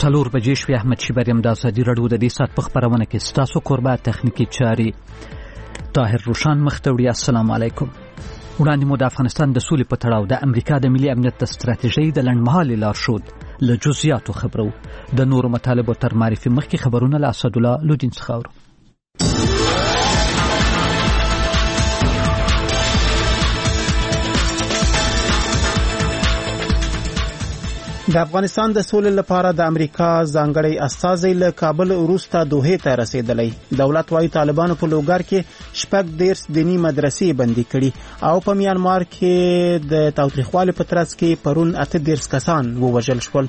څلور بجې شوې. احمد شیبر یم. د ازادي راډیو د دې ساعت په خپرونه کې ستاسو کوربه تخنیکي چارې طاهر روشان مخ ته وړي. السلام علیکم. وړاندې مو د افغانستان د سولې په تړاو د امریکا د ملي امنیت د ستراتیژۍ د لنډمهالي لارښود له جزئیاتو خبرو. د نورو مطالبو تر معرفي مخکې خبرونه له اسدالله لودین څخه اورو. د افغانستان د سولې لپاره د امریکا ځانګړی استازی له کابل وروسته دوحې ته رسیدلی. دولت وايي طالبانو په لوګر کې 14 دینی مدرسې بندي کړي او په میانمار کې د تاوتریخوالي په ترڅ کې پرون 18 کسان ووژل شول.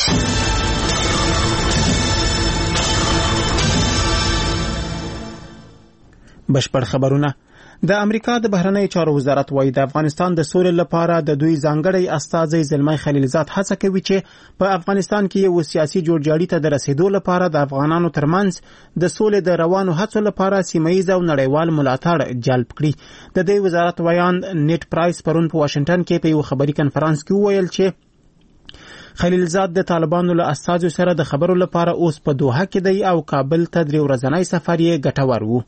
بشپړ خبرونه. د امریکا د بهرنی چارو وزارت وايي د افغانستان د سولې لپاره د دوی ځانګړی استازی زلمی خلیلزاد هڅه کوي چې په افغانستان کې یو سیاسي جوړجاړي ته د رسیدو لپاره د افغانانو ترمنځ د سولې د روانو هڅو لپاره سیمه‌ییز او نړیوال ملاتړ جلب کړي. د دې وزارت ویان نیټ پرایس پرون په واشنگټن کې په یو خبري کنفرانس کې وویل چې خلیلزاد د طالبانو له استازو سره د خبرو لپاره اوس په دوحه کې دی او کابل ته 3 ورځنی سفر یې ګټور و.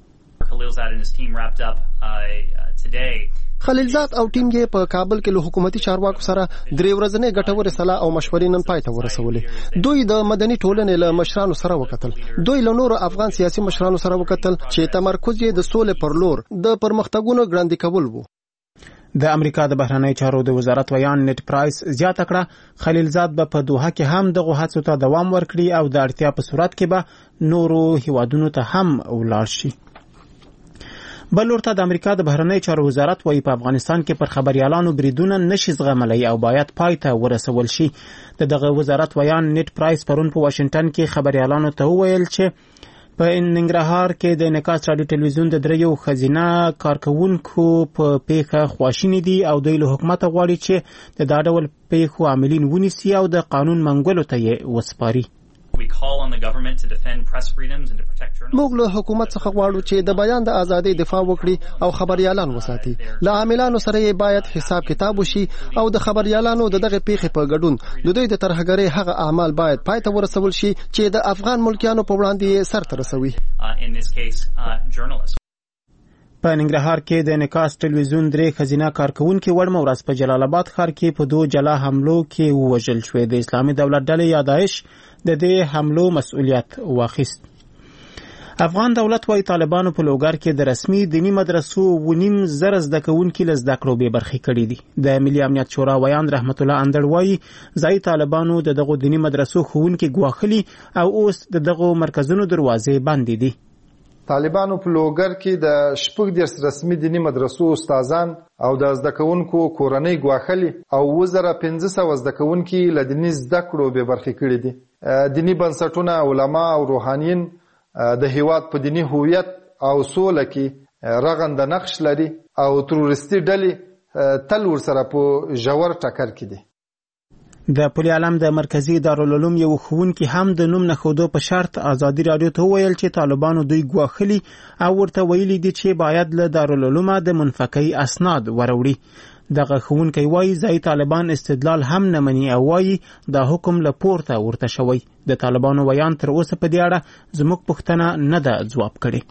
خلیلزاد او ټیم یې په کابل کې له حکومتي چارواکو سره 3 ورځنۍ ګټورې سلا او مشورې نن پای ته ورسولې. دوی د مدني ټولنې له مشرانو سره وکتل. دوی له نورو افغان سیاسي مشرانو سره وکتل چې تمرکز یې د سولې پر لور د پرمختګونو ګړندي کول وو. د امریکا د بهرنی چارو د وزارت ویان نیټ پرایس زیاته کړه خلیلزاد به په دوحه کې هم دغه هڅو ته دوام ورکړي او د اړتیا په صورت کې به نورو هیوادونو ته هم ولاړ شي. بل ورته د امریکا د بهرنی چارو وزارت وايي په افغانستان کې پر خبريالانو بریدونه نشي زغملای او باید پای ته ورسول شي. دغه وزارت ویان نیټ پرایس پرون په واشنگټن کې خبريالانو ته وویل چې په ننګرهار کې د انعکاس رادیو ټلویزیون د دریو خزینه کارکونکو په پیښه خواشینی دي او دوی له حکومت غواړي چې د دا ډول پیښو عاملین ونیسي او د قانون منګولو ته یې وسپاري. موږ له حکومت څخه غواړو چې د بیان د ازادۍ دفاع وکړي او خبريالان وساتي. له عاملانو سره یې باید حساب کتاب وشي او د خبريالانو دغه پیښې په ګډون د دوی د ترهګرۍ هغه اعمال باید پای ته ورسول شي چې د افغان ملکیانو په وړاندې سر ته رسوي. په ننګرهار کې د انعکاس ټلویزیون 3 خزینه کارکونکو وړمه ورځ په جلال آباد ښار کې په 2 جلا حملو کې ووژل شوې. د اسلامي دولت ډلې یا داعش د دې حملو مسؤلیت واخیست. افغان دولت وايي طالبانو په لوګر کې د رسمي دینی مدرسو 9.5 زده کوونکي له زده کړو بې برخې کړي دي. د ملي امنیت شورا ویان رحمت الله اندړ وايي ځای طالبانو دغه دینی مدرسو ښوونکي ګواخلي او اوس دغه مرکزونو دروازې بندې دي. طالبانو په لوګر کې د 14 رسمي دینی مدرسو استادان او د زده کوونکو کورنۍ ګواخلي او 1500 زده کوونکي له دیني زده کړو بې برخې کړي دي. دینی بنسټونه علما او روحانیین د هیواد په دینی هویت او سوله کې رغنده نقش لري او تروریستي ډلې تل ورسره په ژور ټکر کې دي. د پولي عالم د مرکزی دارالعلوم یو ښوونکی هم د نوم نښودو په شرط ازادي رادیو ته ویل چې طالبانو دوی ګواخلي او ورته ویلي دي چې باید له دارالعلوم د منفکي اسناد وروړي. دغه ښوونکی وایي ځای طالبان استدلال هم نه مني او وایي دا حکم له پورته ورته شوی. د طالبانو ویان تر اوسه په دې اړه زموږ پوښتنه نه ده ځواب کړې.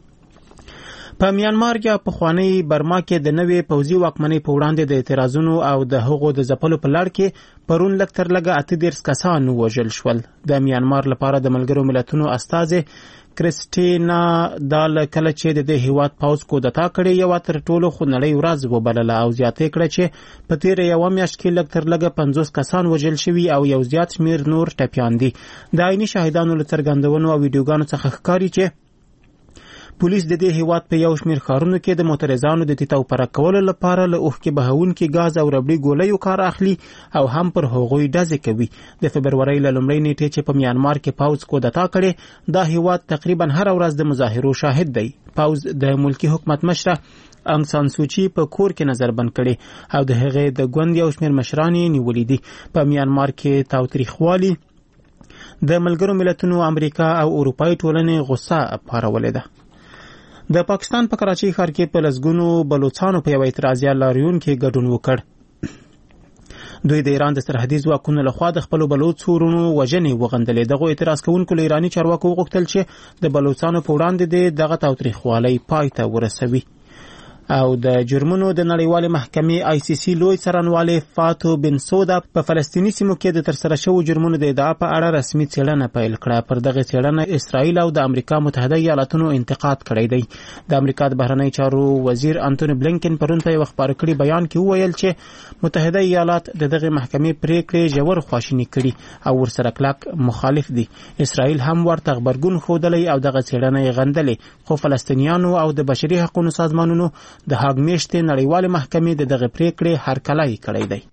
په میانمار یا پخوانی برما کې د نوې پوځي واکمنۍ په وړاندې د اعتراضونو او د هغو د ځپلو په لړ کې پرون لږ تر لږه 18 کسان ووژل شول. د میانمار لپاره د ملګرو ملتونو استازې کریسټینا دال کله چې د هیواد پوځ کودتا کړې یو تر ټولو خونړۍ ورځ وبلله او زیاتې کړه چې په تیر یو میاشت کې لږ تر لږه 50 کسان وژل شوي او یو زیات شمیر نور ټپیان دي. د عیني شاهدانو له څرګندونو او ویډیوګانو څخه ښکاري چې پولیس د دې هیواد په یو شمیر ښارونو کې د معترضانو د تیتاو پرک کولو لپاره له اوښکې بهونکي غاز او ربړي ګولیو کار اخلي او هم پر هغوی ډزې کوي. د فبرورۍ له لومړۍ نیټې چې په میانمار کې پوځ کودتا کړې دا هیواد تقریبا هر ورځ د مظاهرو شاهد دی. پوځ د ملکی حکومت مشره انګ سان سوچي په کور کې نظر بند کړي او د هغې د ګوند یو شمیر مشران یې نیولي دي. په میانمار کې تاوتریخوالي د ملګرو ملتونو امریکا او اروپایي ټولنې غصه پارولې ده. د پاکستان په کراچۍ ښار کې په لسګونو بلوچستانو په یو اعتراضي لاریون کې ګډون وکړ. دوی د ایران د سرحدي ځواکونو لخوا د خپلو بلوڅ ورونو وژنې وغندلې. دغه اعتراض کوونکو له ایراني چارواکو وغوښتل چې د بلوڅانو په وړاندې دغه تاوتریخوالی پای ته ورسوي. او د جرمونو د نړیوالې محکمې ICC لوی څارنوالي فاتو بن سودا په فلسطیني سیمو کې د ترسره شوو جرمونو د ادعا په اړه رسمي څېړنه پیل کړه. پر دغه څېړنه اسرائیل او د امریکا متحده ایالاتونو انتقاد کړی دی. د امریکا د بهرنی چارو وزیر انټونی بلینکن پرون په یو خبرکړي بیان کې وویل چې متحده ایالات د دغه محکمې پریکړې ژور خواشیني کړي او ورسره کلک مخالف دي. اسرائیل هم ورته غبرګون ښودلی او دغه څېړنه یې غندلې، خو فلسطینیانو او د بشري حقوقو سازمانونو د هاګ میاشتې نړیوالې محکمې د دغه پریکړې هرکلی کړی دی.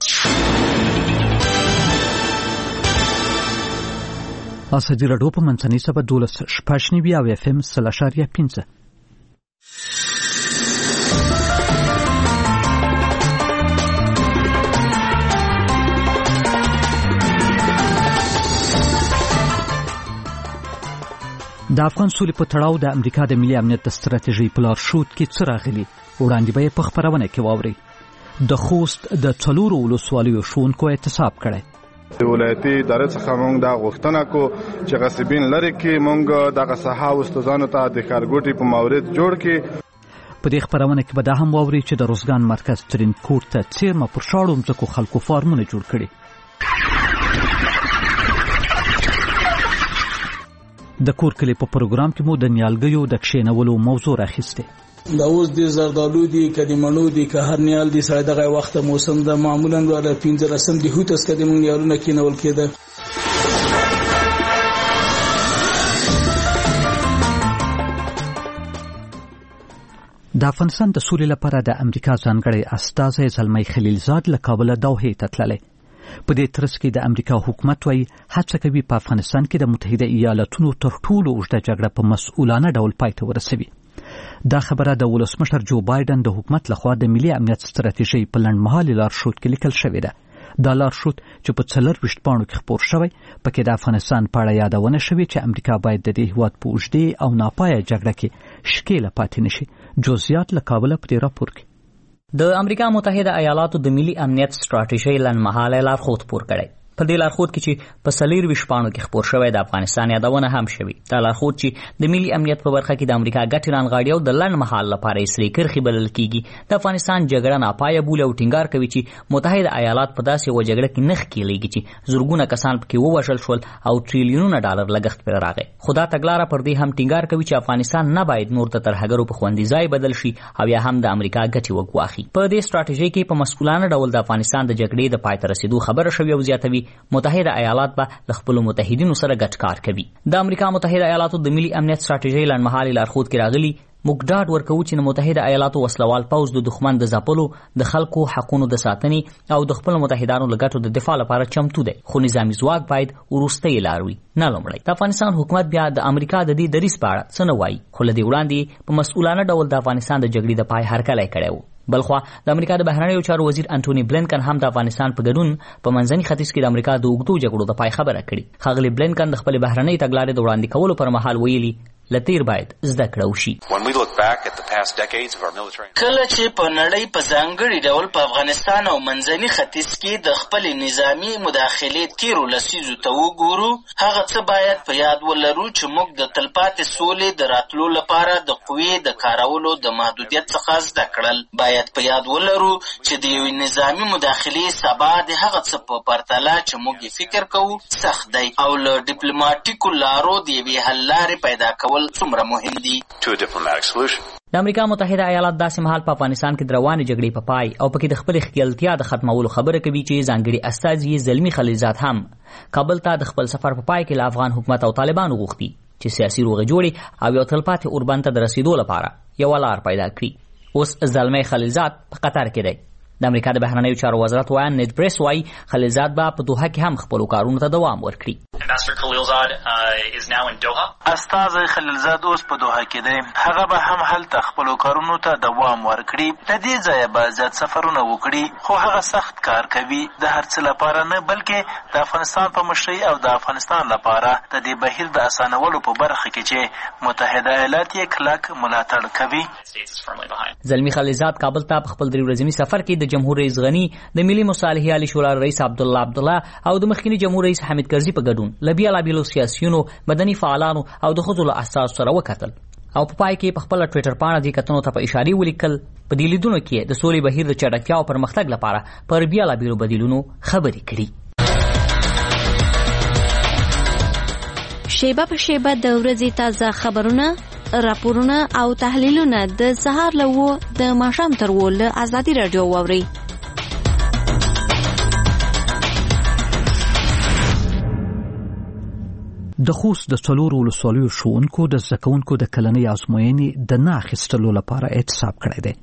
ازادي راډیو په منځنۍ سبا 12 او FM 0.5. د افغان سولې په تړاو د امریکا د ملي امنیت د ستراتیژۍ په لارښود کې څه راغلي وړاندې به یې په خپرونه کې واورئ. د خوست د 4 ولسوالیو ښوونکو احتساب کړی. د ولایتي ادارې څخه موږ دا غوښتنه کو چې غصبین لري کې موږ دغه ساحه استادانو ته د ښارګوټي په مورد جوړ کې. په دې خپرونه کې به دا هم واورئ چې د روزګان مرکز ترین کوټ ته څیرمه پر شاړو مځکو خلکو فارمونه جوړ کړي. د کور کلی په پروګرام کې مو د نیالګیو د کښېنولو موضوع راخیسته. دا اوس د زردالو دي کدي منو دي که هر نیال دي سره دغه وخت موسم د معمولا ولا 15 دي هوتس کدي مونږ نیالونه کېنول کېده. د افغانستان د سولې لپاره د امریکا ځانګړی استازی زلمی خلیلزاد له کابل دوحې ته تللی. په دې ترڅ کې د امریکا حکومت وايي هڅه کوي په افغانستان کې د متحده ایالاتونو تر ټولو اوږده جګړه په مسؤلانه ډول پای ته ورسوي. دا خبره د ولسمشر جو بایدن د حکومت لخوا د ملي امنیت ستراتیژۍ په لنډمهالي لارښود کې لیکل شوې ده. دا لارښود چې په 24 پاڼو کې خپور شوی پکې د افغانستان په اړه یادونه شوې چې امریکا باید د دې هیواد په اوږدې او ناپایه جګړه کې ښکېله پاتې نشي. جزئیات له کابله په دې راپور کې. د امریکا متحده ایالاتو د ملي امنیت ستراتیژۍ لنډمهاله لارښود خپور کړی. په دې لارښود کې چې په 24 پاڼو کې خپور شوی د افغانستان یادونه هم شوی. دا لارښود چې د ملي امنیت په برخه کې د امریکا ګټې رانغاړي او د لنډمهال لپاره یې سرې کرښې بلل کېږي. د افغانستان جګړه ناپایه بولي او ټینګار کوي چې متحده ایالات په داسې یوه جګړه کې نه ښکېلېږي چې زرګونه کسان پکې ووژل شول او ټریلیونونه ډالر لګښت پرې راغی. خو دا تګلاره پر دې هم ټینګار کوي چې افغانستان نه باید نور د ترهګرو په خوندي ځای بدل شي او یا هم د امریکا ګټې وګواخي. په دې ستراتیژۍ کې په مسؤلانه ډول د افغانستان د جګړې د پای ته رسیدو خبره شوې او زیاتوي متحده ایالات به له خپلو متحدینو سره ګډ کار کوي. د امریکا متحده ایالاتو د ملي امنیت ستراتیژۍ لنډمهالي لارښود کې راغلي موږ ډاډ ورکوو چې د متحده ایالاتو وسلوال پوځ د دښمن د ځپلو، د خلکو حقونو د ساتنې او د خپلو متحدانو له ګټو د دفاع لپاره چمتو دی، خو نظامي ځواک باید وروستۍ لار وي نه لومړی. د افغانستان حکومت بیا د امریکا د دې دریځ په اړه څه نه وایي، خو له دې وړاندې په مسؤلانه ډول د افغانستان د جګړې د پای هرکلی کړی و. بلخوا د امریکا د بهرنیو چارو وزیر انټونی بلینکن هم د افغانستان په ګډون په منځني ختیځ کې د امریکا د اوږدو جګړو د پای خبره کړې. ښاغلي بلینکن د خپلې بهرنۍ تګلارې د وړاندې کولو پر مهال ویلي لتیر باید زده کړه وشي. کله چې په نړۍ په ځانګړي ډول په افغانستان او منځني ختیځ کې د خپلې نظامي مداخلې تیرو لسیزو ته وګورو، هغه څه باید په یاد ولرو چې موږ د تلپاتې سولې د راتلو لپاره د قوې د کارولو د محدودیت څخه زده کړل. باید په یاد ولرو چې د یوې نظامي مداخلې سبا د هغه څه په پرتله چې موږ یې فکر کوو سخت دی او له ډیپلوماټیکو لارو د یوې حل لارې پیدا کول څومره مهم دي. د امریکا متحده ایالات داسې مهال په افغانستان کې د روانې جګړې په پای او پکې د خپلې ښکېلتیا د ختمولو خبره کوي چې ځانګړي استازي زلمي خلیلزاد هم کابل ته د خپل سفر په پای کې له افغان حکومت او طالبانو غوښتي چې سیاسي روغې جوړې او یو تلپاتې اوربند ته د رسیدو لپاره یوه لار پیدا کړي. اوس زلمی خلیلزاد په قطر کې دی. د امریکا د بهرنیو چارو وزارت وایي نیډ پریس وایي خلیلزاد به په دوحه کې هم خپلو کارونو ته دوام ورکړي. استازی خلیلزاد اوس په دوحه کې دی. هغه به هم هلته خپلو کارونو ته دوام ورکړي. له دې ځایه به زیات سفرونه وکړي، خو هغه سخت کار کوي د هر څه لپاره نه، بلکې د افغانستان په مشرۍ او د افغانستان لپاره د دې بهیر د اسانولو په برخه کې چې متحده ایالات یې کلک ملاتړ کوي. زلمی خلیلزاد کابل ته په خپل 3 ورځني سفر کې د جمهور رئیس غنی د ملي مصالحې عالی شورا رئیس عبدالله او د مخکني جمهور رئیس حامد کرزي په ګډون له بیلابیلو سیاسیونو، مدني فعالانو او د ښځو له اساسو سره وکتل او په پای کې په خپل ټویټر باندې د کتنو ته په اشاره ولیکل په دې لیدونو کې د سولې بهیر د چټکتیا او پرمختګ لپاره پر بیلابیلو بدیلونو خبرې کړي. شیبه په شیبه د ورځې تازه خبرونه، راپورونه او تحلیلونه د سهار له 9 د ماښام تر 10 له آزادي رادیو واورئ. د خوست د څلورو ولسوالیو ښوونکو د زده کوونکو د کلنۍ ازموینې د نه اخیستلو لپاره اعتصاب کړی دی.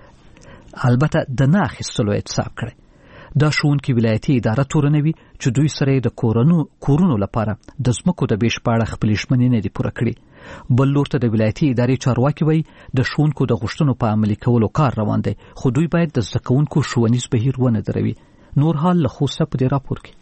البته د نه اخیستلو اعتصاب کړی. دا ښوونکي ولایتي اداره تورنوي چې دوی سره د کورونو لپاره د ځمکو د بیش په اړه خپلې ژمنې نه دي پوره کړي. بل لور ته د ولایتي ادارې چارواکي وایي د ښوونکو د غوښتنو په عملي کولو کار روان دی، خو دوی باید د زده کوونکو ښوونیز بهیر ونه دروي. نور حال له خوسته په دې راپور کې.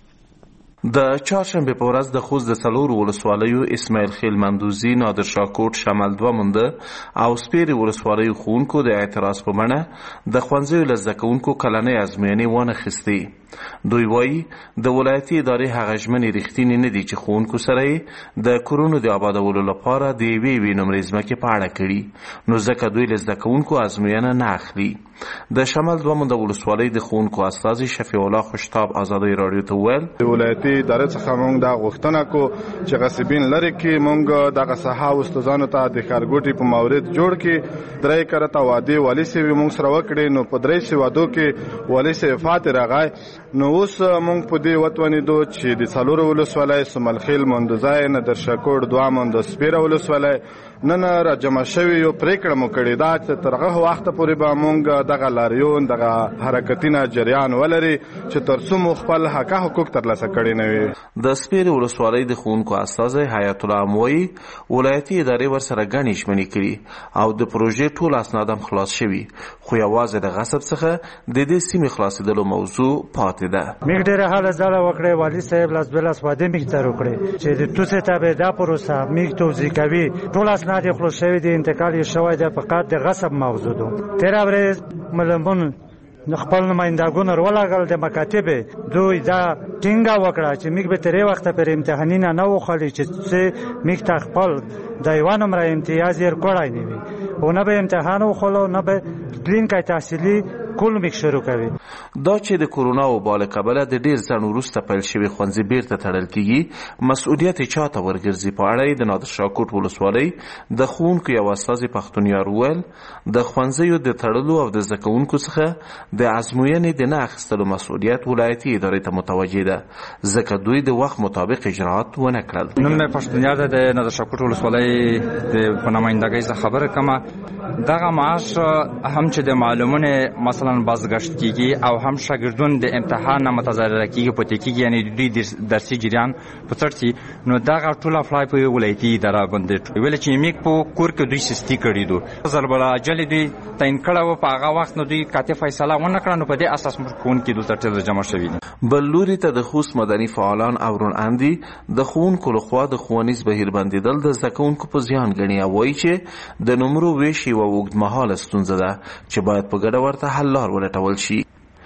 د چهارشنبه په ورځ د خوست د څلورو ولسوالیو اسماعیل خیل مندوزي، نادر شاه کوټ، شمال دوه مونده او سپیرې ولسوالیو ښوونکو د اعتراض په بڼه د ښوونځیو له زده کوونکو کلنۍ ازموینې وانخیستې. دوی وایي د ولایتي ادارې هغه ژمنې رښتینې نه دي چې ښوونکو سره د کورونو د آبادولو لپاره د یوې نمرې ځمکې په اړه کړي، نو ځکه دوی له زده کوونکو ازموینه نه اخلي. د شمال دوه مونده ولسوالۍ د ښوونکو استازي شفیع الله خوشتاب ازادۍ راډیو ته وویل د ولایتي ادارې څخه موږ دا غوښتنه کو چې غصبین لري کې موږ دغه صحه استادانو ته د ښارګوټي په مورد جوړ کې 3 کرته وادي والي سي موږ سره وکړي، نو په 3 وادو کې والي سي فاتح راغی. نو اوس موږ په دې وتونیدو چې د څلورو ولسوالۍ سمل خیل مندوزای، نادر شاه کوټ، دوه مونده، سپیره ولسوالۍ نن را جمع شوي یو پریکړه مو کړې ده چې تر هغه وخته پورې به موږ دغه لاریون دغه حرکتونه جریان ولري چې تر څو مو خپل حقوق ترلاسه کړي نه وي. د سپیرې ولسوالۍ د ښوونکو استازی حیات الله اموي ولایتي ادارې ورسره ګڼې ژمنې کړي او د پروژې ټول اسناد هم خلاص شوي، خو یوازې د غصب څخه د دې سیمې خلاصېدلو موضوع پاتې ده. موږ ډېره هله ځله وکړې، والي صاحب لاس بلاس وعدې موږ ته وکړې چې د توسې تابع دا پروسه موږ توضیح کوي، ټول اسناد یې خلاص شوي دي، انتقال یې شوی دی، فقط د غصب موضوع ده. تېره ورځ ملمون خپل نمایندګان ورولګل د مکاتبې، دوی دا ټینګه وکړه چې موږ به ترې وخته پر امتحانونه نه وخلي چې موږ ته خپل د یوه نمره امتیاز یې کړی نه وي، او نه به امتحان وخلو نه به کلینیکای تحصیلي کول میک شروع کوي. دا چې د کورونا وبا له کبله د ډیر ځنډ وروسته پیل شوي ښوونځي بیرته تړل کیږي، مسؤلیت چا ته ورګرځي؟ په اړه د نادر شاه کوټ ولسوالۍ د ښوونکو یو استازي پښتونیار وویل د ښوونځیو د تړلو او د زده کوونکو څخه د ازموینې د نه اخیستلو مسؤلیت ولایتي ادارې ته متوجه ده، ځکه دوی د وخت مطابق اجراات ونه کړل. نن مې پښتونیار د نادر شاه کوټ ولسوالۍ د په نمایندګۍ څخه خبره کومه، دغه معاش هم چې د معلومونه مثلا بازگشت کیږي او هم شاګردون د امتحان نه متضرر کیږي، پاتې کیږي، یعنی دوی درسي جریان په څرتي، نو دغه ټول افلای په ولایتي اداره باندې ویل چې میک په کور کې دوی سستی کړی دو ضربل اجل دوی تعین کړه، په هغه وخت نو دوی کاته فیصله ونه کړه، نو په دې اساس مرکون کې دوی ترتیب جمع شوی. بل لوري ته د خوست مدني فعالان او روناندي د ښوونکو لخوا د ښوونیز بهیر بندیدل د زده کوونکو په زیان ګڼي او وایي چې د نمرو ویش یوه اوږدمهاله ستونزه ده چې باید په ګډه ورته حل لار ولټول شي.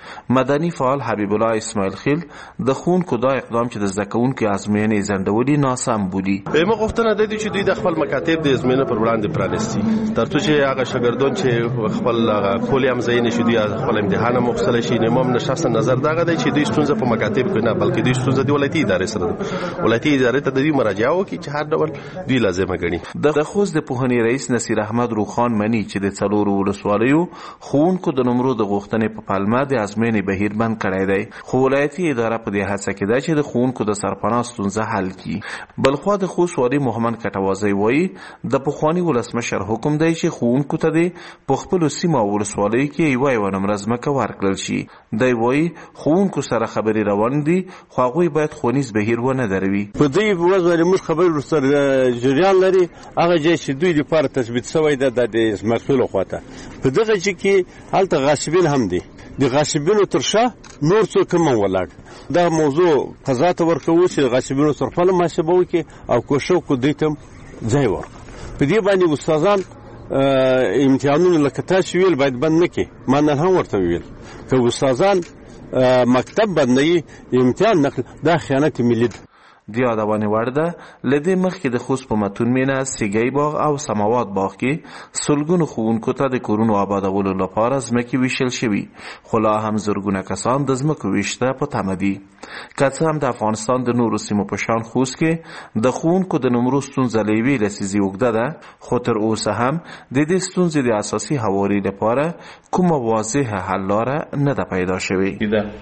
مدني فعال حبیب الله اسماعیل خیل د ښوونکو دا اقدام چې د زده کوونکو ازموینې ځنډولي ناسم بولي. موږ غوښتنه ده چې دوی د خپل مکاتب د ازموینې پر وړاندې پرانیستي تر څو چې هغه شاګردان چې خپل کولې هم ځای نشي، دوی خپل امتحان هم مخصله شي. نمام شخصا نظر دغه دی چې دوی ستونزه په مکاتب کې نه بلکې دوی ستونزه د ولایتي ادارې سره ده، ولایتي ادارې ته د دوی مراجعه وکړي چې هر ډول دوی لازمه ګڼي. د خوست د پوهنې رئیس نصیر احمد روخان مني چې د څلورو ولسوالیو ښوونکو د نمرو د غوښتنې په پلمه د ازموینې بهیر بند کړی دی، خو ولایتي اداره په دې هڅه کې ده چې د ښوونکو د سرپناه ستونزه حل کړي. بلخوا د خوست والي محمد کټوازی وایي د پخواني ولسمشر حکم دی چې ښوونکو ته د په خپلو سیمو او ولسوالیو کې یوه نمره ځمکه ورکړل شي. دی وایي ښوونکو سره خبرې روان دي، خو هغوی باید ښوونیز بهیر ونه دروي. په دې ورځ باندې موږ خبرې ورسره جریان لري، هغه ځای چې دوی لپاره تثبیت شوی ده د ځمکو خواته، په دغه ځای کې هلته غاصبین هم دي، د غاصبینو تر شا نور څوک هم ولاړ. دا موضوع قضا ته ورکوو چې د غاصبینو سره محاسبه وکړي او کوښښ وکړو دوی ته ځای ورکړو. په دې باندې استادان امتحانونه لکه تاسو ویل باید بند نه کړي. ما نن هم ورته ویل که استادان مکتب بندوي امتحان نقل دا خیانت ملي ده. د یادونې وړ ده له دې مخکې د خوست په متون مینه سیګی باغ او سماوات باغ کې سلګونو ښوونکو ته د کورونو آبادولو لپاره ځمکې ویشل شوي، خو لا هم زرګونه کسان د ځمکو ویش ته په تمه دي. که څه هم د افغانستان د نورو سیمو په شان خوست کې د ښوونکو د نمرو ستونزه له یوې لسیزې اوږده ده، خو تر اوسه هم د دې ستونزې د اساسي هواري لپاره کومه واضحه حل لاره نه ده پیدا شوې.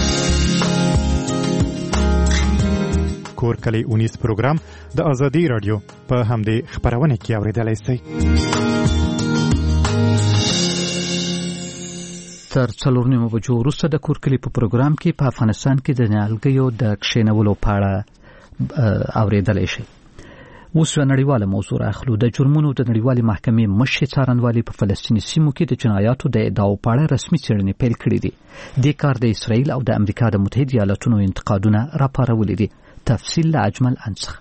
کور کلی اونیس پروګرام د ازادي رادیو په همدې خبرونه کې اوریدلای شئ. تر 4:30 بجو وروسته د کور کلی په پروګرام کې په افغانستان کې د نیالګیو د کښینولو په اړه اوریدلای شئ. اوس یو نړیواله موضوع راخلو. د جرمونو د نړیوالې محکمې مشر څارنوالي په فلسطیني سیمو کې د جنایاتو د ادعاو په اړه رسمي څېړنې پیل کړې دي. دې کار د اسرائیل او د امریکا د متحده ایالاتونو انتقادونه راپارولي دي. تفصیل له اجمل انصر.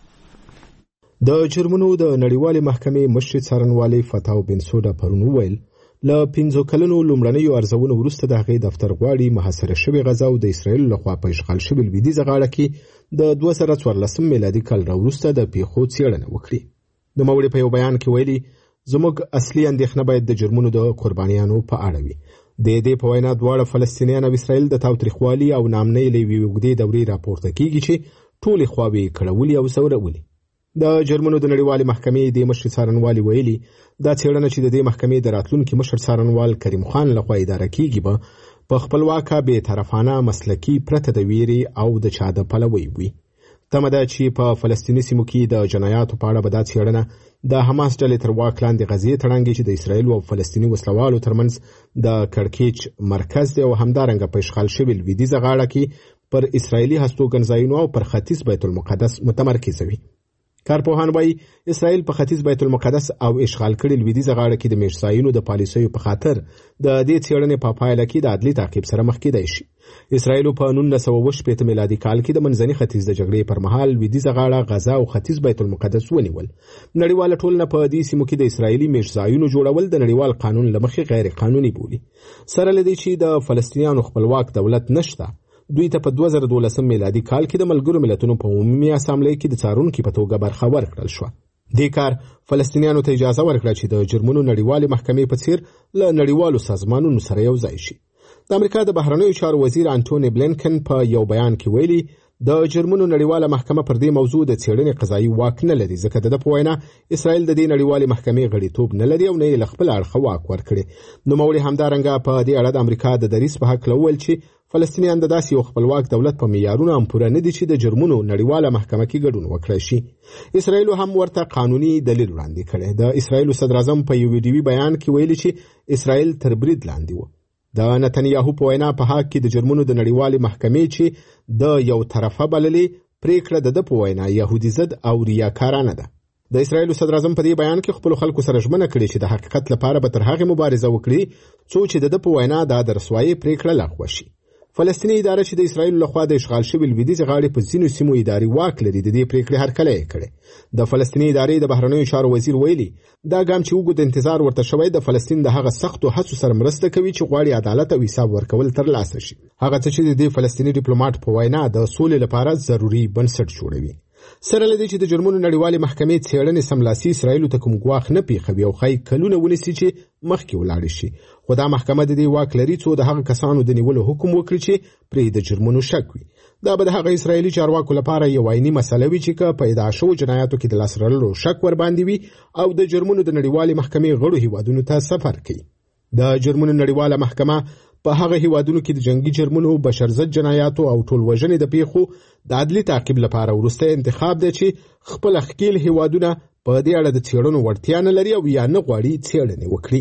د جرمونو د نړیوالې محکمې مشر څارنوالي فتاو بنسودا پرون وویل له 15 کلونو لومړنیو ارزونو وروسته د هغې دفتر غواړي محاصره شوې غزا او د اسرائیل لخوا په اشغال شوې لویدیځه غاړه کې د 2014 میلادي کال راوروسته د پیښو څېړنه وکړي. د نوموړي په یو بیان کې ویلي زموږ اصلي اندېښنه باید د جرمونو د قربانیانو په اړه وي. د دې په وینا دواړه فلسطینیان او اسرائیل د تاوتریخوالي او نامنۍ له یوې اوږدې دورې راپورته کیږي چې ټولې خواوې کړولي او ځورولي. د جرمونو د نړیوالې محکمې د مشر څارنوالي ویلي دا څېړنه چې د دې محکمې د راتلونکي مشر څارنوال کریم خان لخوا اداره کیږي به په خپلواکه بې طرفانه مسلکي پرته د ویرې او د چا د پلوۍ وي. تمه ده چې په فلسطیني سیمو کې د جنایاتو په اړه به دا څېړنه د حماس ډلې تر واک لاندې غزې تړانګي چې د اسرائیل او فلسطیني وسلوالو ترمنځ د کړکېچ مرکز دی او همدارنګه په اشغال شوې لویدیځه غاړه کې پر اسرائیلي هستوګنځایونو او پر ختیځ بیت المقدس متمرکز وي. کارپوهان وایي اسرائیل په ختیځ بیت المقدس او اشغال کړي لویدیځه غاړه کې د میرزایونو د پالیسیو په خاطر د دې څېړنې په پایله کې د عدلي تعقیب سره مخ کېدای شي. اسرائیل په 1918 میلادي کال کې د منځني ختیځ د جګړې پر مهال لویدیځه غاړه غزا او ختیځ بیت المقدس ونیول. نړیواله ټولنه په دې سیمو کې د اسرائیلي میرزایونو جوړول د نړیوال قانون له مخې غیر قانوني بولي. سره له دې چې د فلسطینیانو خپلواک دولت نشته، دوی ته په 2012 میلادي کال کې د ملګرو ملتونو په عمومي اسامبلې کې د څارونکي په توګه برخه ورکړل شوه. دې کار فلسطینیانو ته اجازه ورکړه چې د جرمونو نړیوالې محکمې په څیر له نړیوالو سازمانونو سره یو ځای شي. د امریکا د بهرنیو چارو وزیر انټونی بلینکن په یو بیان کې ویلي د جرمونو نړیواله محکمه پر دې موضوع د څېړنې قضایي واک نه لري، ځکه د په وینا اسرائیل د دې نړیوالې محکمې غړیتوب نه لري او نه یې له خپل اړخه واک ورکړي. نوموړي همدارنګه په دې اړه د امریکا د دریځ په هکله وویل چې فلسطینیان د داسې یو خپلواک دولت په معیارونو هم پوره نه دي چې د جرمونو نړیواله محکمه کې ګډون وکړی شي. اسرائیل هم ورته قانوني دلیل وړاندې کړی. د اسرائیل صدر اعظم په یو ویډیوي بیان کې ویلي چې اسرائیل تر برید لاندې و. د نتنیاهو په وینا په حق کې د جرمونو د نړیوالې محکمې چې د یو طرفه بللې پریکړه د په وینا يهودي ضد او ریاکارانه ده. د اسرائیل صدر اعظم په دې بیان کې خپل خلکو سره ژمنه کړې چې د حقیقت لپاره به تر هغه مبارزه وکړي څو چې د په وینا د رسوایي پریکړه لغوه شي. فلسطینی اداره چې د اسرائیل لخوا د اشغال شوې لویدیځه غاړې په ځینو سیمو اداري واک لري د دې پریکړې هرکلی یې کړی. د فلسطیني ادارې د بهرنیو چارو وزیر ویلي دا ګام چې اوږد انتظار ورته شوی د فلسطین د هغه سختو هڅو سره مرسته کوي چې غواړي عدالت او حساب ورکول ترلاسه شي. هغه څه چې د فلسطیني ډیپلوماټ په وینا د سولې لپاره ضروري بنسټ جوړوي. سره لدی چې د جرمونو نړیوالې محکمې څېړنې سملاسي اسرائیل ته کوم ګواښ نه پیښوي او ښایي کلونه ونیسي چې مخکې ولاړ شي. خو دا محکمه د دې واک لري څو د هغه کسانو د نیولو حکم وکړي چې پرې د جرمونو شک وي. دا به د هغه اسرائیلي چارواکو لپاره یو عیني مسله وي چې که په ادعا شوو جنایاتو کې د لاس رالو شک ور باندې وي او د جرمونو د نړیوالې محکمې غړو هیوادونو ته سفر کوي. د جرمونو نړیواله محکمه په هغه هیوادونو کې د جنگي جرمونو، بشرضد جنایاتو او ټولوژنې د پیښو د عدلي تعقیب لپاره وروستی انتخاب دی چې خپل ښکیل هیوادونه په دې اړه د څېړنو وړتیا نه لري او یا نه غواړي څېړنې وکړي.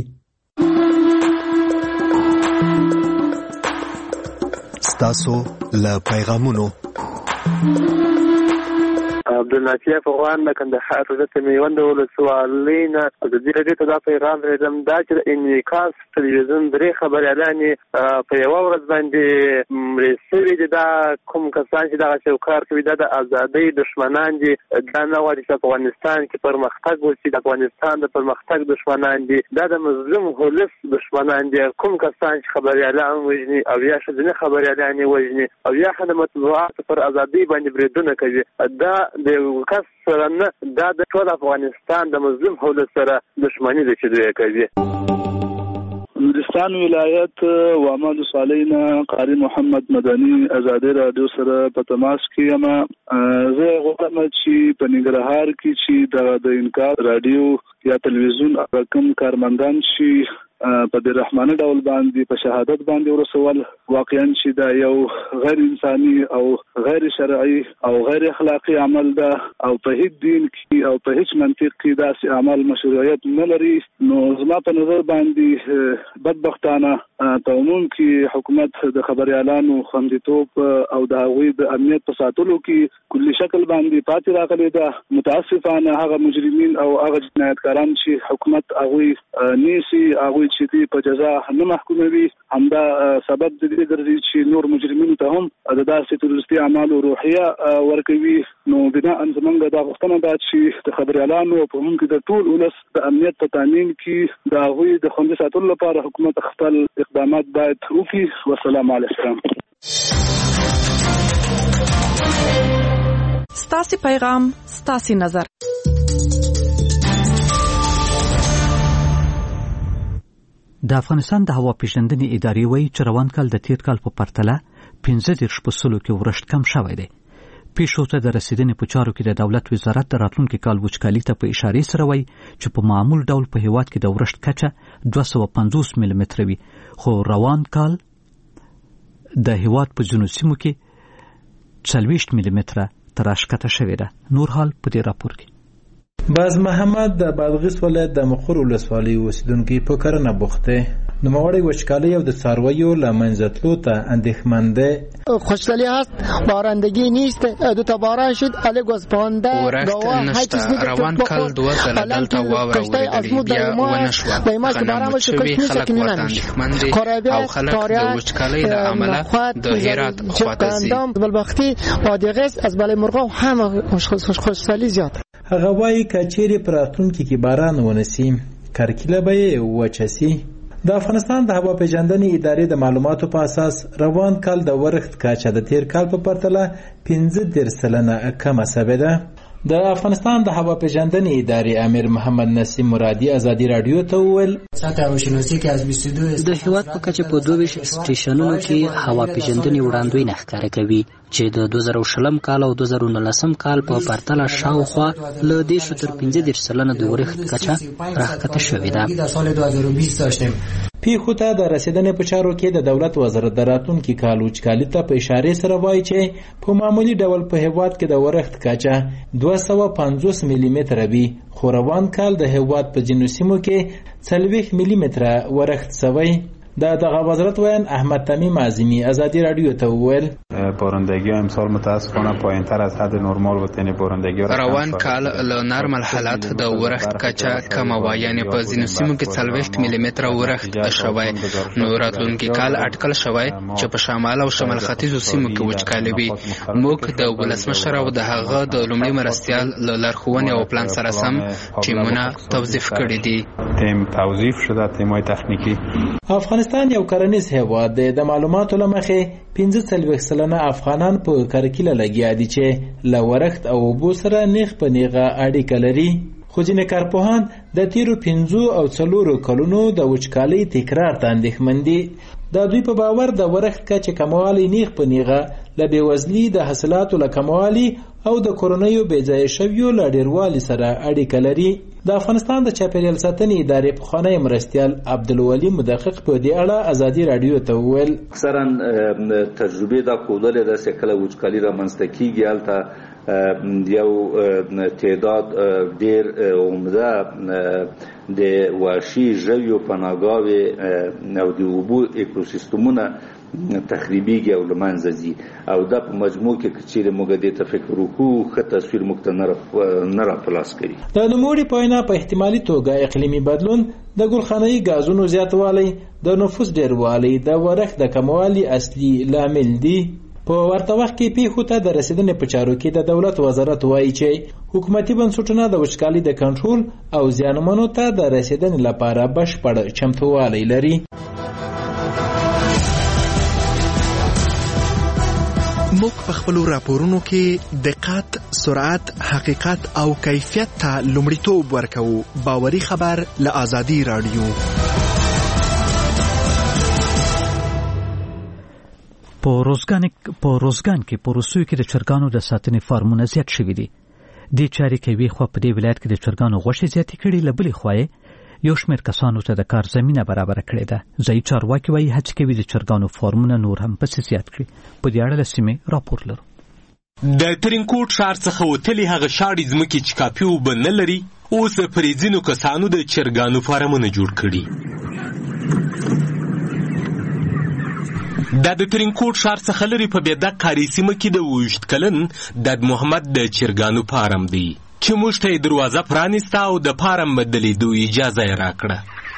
ستاسو له پیغامونو. د نافیه افغان د کندهار د میوند ولسوالۍ نه ازادي راډیو ته دا پیغام لرم دا چې انعکاس تلویزیون درې خبريالان په یو ورځ باندې رسېږي چې دا کوم کسان چې دغه شوکار کوي دا د ازادۍ دشمنان دي دا نه غواړي چې افغانستان کې پرمختګ وشي د افغانستان د پرمختګ دشمنان دي دا د مظلوم ولس دشمنان دي کوم کسان چې خبريالان وژني او یا ښځینه خبريالان وژني او یا د مطبوعاتو پر ازادۍ باندې بریدونه کوي دا د یو کس سره نه دا د ټول افغانستان د مظلوم ولس سره دشمني ده چې دوی کوي. نورستان ولایت وامد صالحینا قاری محمد مدني ازادي رادیو سره په تماس کې یم. زه غواړم چې په ننګرهار کې چې د انکار رادیو یا تلویزیون رقم کارمندان شي په د رحمانه ډول باندې په شهادت باندې ورسول واقعا چې دا یو غیر انساني او غیر شرعي او غیر اخلاقی عمل ده او په هیڅ دین کې او په هیڅ منطق کې داسې عمل مشروعیت نه لري. نو زما په نظر باندې بدبختانه په عموم کې حکومت د خبريالانو خوندیتوب او د هغوی د امنیت په ساتلو کې کلی شکل باندې پاتې راغلی ده. متاسفانه هغه مجرمین او هغه جنایتکاران چې حکومت هغوی نیسي هغوی چې دی په جزا نه محکوموي همدا سبب د دې ګرځي چې نور مجرمینو ته هم د داسې تروریستي اعمالو روحیه ورکوي. نو بنا زمونږ دا غوښتنه ده چې د خبريالانو په عموم کې د ټول ولس د امنیت په تامین کې د هغوی د خوندي ساتلو لپاره حکومت خپل اقدامات باید وکړي. والسلام علیکم. ستاسو پیغام ستاسو نظر. د افغانستان د هوا پیژندنې ادارې وایي چې روان کال د تیر کال په پرتله 15% کې ورښت کم شوی دی. پیښو ته د رسیدنې په چارو کې د دولت وزارت د راتلونکي کال وچکالي ته په اشارې سره وایي چې په معمول ډول په هیواد کې د ورښت کچه 250 ملي متره وي، خو روان کال د هیواد په ځینو سیمو کې 40 ملي متره تر راښکته شوې ده. نور حال په دې راپور کې. باز محمد د بادغیس ولایت د مخور ولسوالۍ اوسیدونکی په کرنه بوخت دی. نوموړی وچکالۍ او د څارویو له منځه تلو ته اندېښمن دی. خوشحالی هست، بارندگی نیست، دو تا باران شد علی گزپانده ورښت نشته. روان کال 2000 دلته واوره وریدلې بیا ونه شوه. غنم وچ شوي، خلک ورته اندېښمن دي او خلک د وچکالۍ له امله د هرات خواته ځي. بلبختي بادغیس از بلای مرغاب هم خوشحالی زیاد. هغه وایي که چیرې په راتلونکي کې باران ونسي کرکیله به یې وچه سي. د افغانستان د هوا پیژندنې ادارې د معلوماتو په اساس روان کال د ورښت کچه د تیر کال په پرتله 15% کمه شوې ده. د افغانستان د هوا پیژندنې ادارې امیر محمد نسیم مرادي ازادي رادیو ته وویل د هیواد په کچه په 22 سټیشنونو کې هوا پیژندنې وړاندوینه ښکاره کوي چې د 2020 کال او 2019 کال په پرتله شاوخوا له 10 تر 15% د ورښت کچه راښکته شوې ده. پیښو ته د رسیدنې په چارو کې د دولت وزارت د راتلونکي کال وچکالي ته په اشارې سره وایي چې په معمولي ډول په هیواد کې د ورښت کچه 250 ملي متره وي، خو روان کال د هیواد په ځینو سیمو کې 40 ملي متره ورښت شوی. دغه وزارت ویان احمد تمیم عظیمی ازادی رادیو ته وویل بارندگی امسال متاسفانه پایینتر از حد نرمال و تنی بارندگی روان کال له نرمال حالت د ورښت کچه کمه وه، یعنې په ځینو سیمو کې 40 ملي متره ورښت شوی. نو راتلونکي کال اټکل شوی چې په شمال او شمال ختیځو سیمو کې وچکالي وي. موږ د ولسمشر او د هغه د لومړي مرستیال له لارښوونې او پلان سره سم ټیمونه توظیف کړي دي. تیم توظیف شده، تیمای تخنیکی. افغانستان یو کرنیز هیواد دی. د معلوماتو له مخې 45% افغانان په کرکیله لګیا دي چې له ورښت او اوبو سره نیغ په نیغه اړیکه لري. خو ځینې کارپوهان د تیرو 5 او 4 کلونو د وچکالۍ تکرار ته اندېښمن دي. د دوی په باور د ورښت کچې کموالی نیغ په نیغه له بېوزلي، د حاصلاتو له کموالي او د کورنیو بېځایه شویو له ډېروالي سره اړیکه لري. د افغانستان د چاپیریال ساتنې ادارې پخوانی مرستیال عبدالولي مدقق په دې اړه ازادي رادیو ته وویل اکثرا تجربې دا ښودلې ده چې کله وچکالي رامنځته کیږي هلته یو تعداد ډیر عمده د وحشي ژویو پناهګاوې او د اوبو اکوسیستمونه تخریبیږي او له منځه ځي او دا په مجموع کې چیرې موږ دې ته فکر وکړو ښه تصویر موږ ته نه راپلاس کړي. د نوموړي په وینا په احتمالي توګه اقلیمي بدلون د ګلخانه‌ایي ګازونو زیاتوالی د نفوس ډېروالی د ورښت د کموالي اصلي لامل دي. په ورته وخت کې پیښو ته د رسیدنې په چارو کې د دولت وزارت وایي چې حکومتي بنسټونه د وچکالۍ د کنټرول او زیانمنو ته د رسیدنې لپاره بشپړ چمتووالی لري. موږ په خپلو راپورونو کې دقت، سرعت، حقیقت او کیفیت ته لومړیتوب ورکوو. باوري خبر له آزادي رادیو. په روزګان کې په روسیو کې د چرګانو د ساتنې فارمونه زیات شوي دي. دې چارې کې یوې خوا په دې ولایت کې د چرګانو غوښې زیاتې کړي، له بلې خوا یو شمېر کسانو ته د کار زمینه برابره کړې ده. ځایي چارواکي وایي هڅې کوي د چرګانو فارمونه نور هم پسې زیات کړي. په دې اړه له سیمې راپور لرو. د ترینکوټ ښار څخه وتلې هغه شاړې ځمکې چې کافي اوبه نه لري، اوس پرې ځینو کسانو د چرګانو فارمونه جوړ کړي. دا د ترینکوټ ښار څخه لرې په بېده کاري سیمه کې د 20 کلن داد محمد د چرګانو فارم دی چې موږ ته یې دروازه پرانیسته او د فارم بدلېدو اجازه یې راکړه.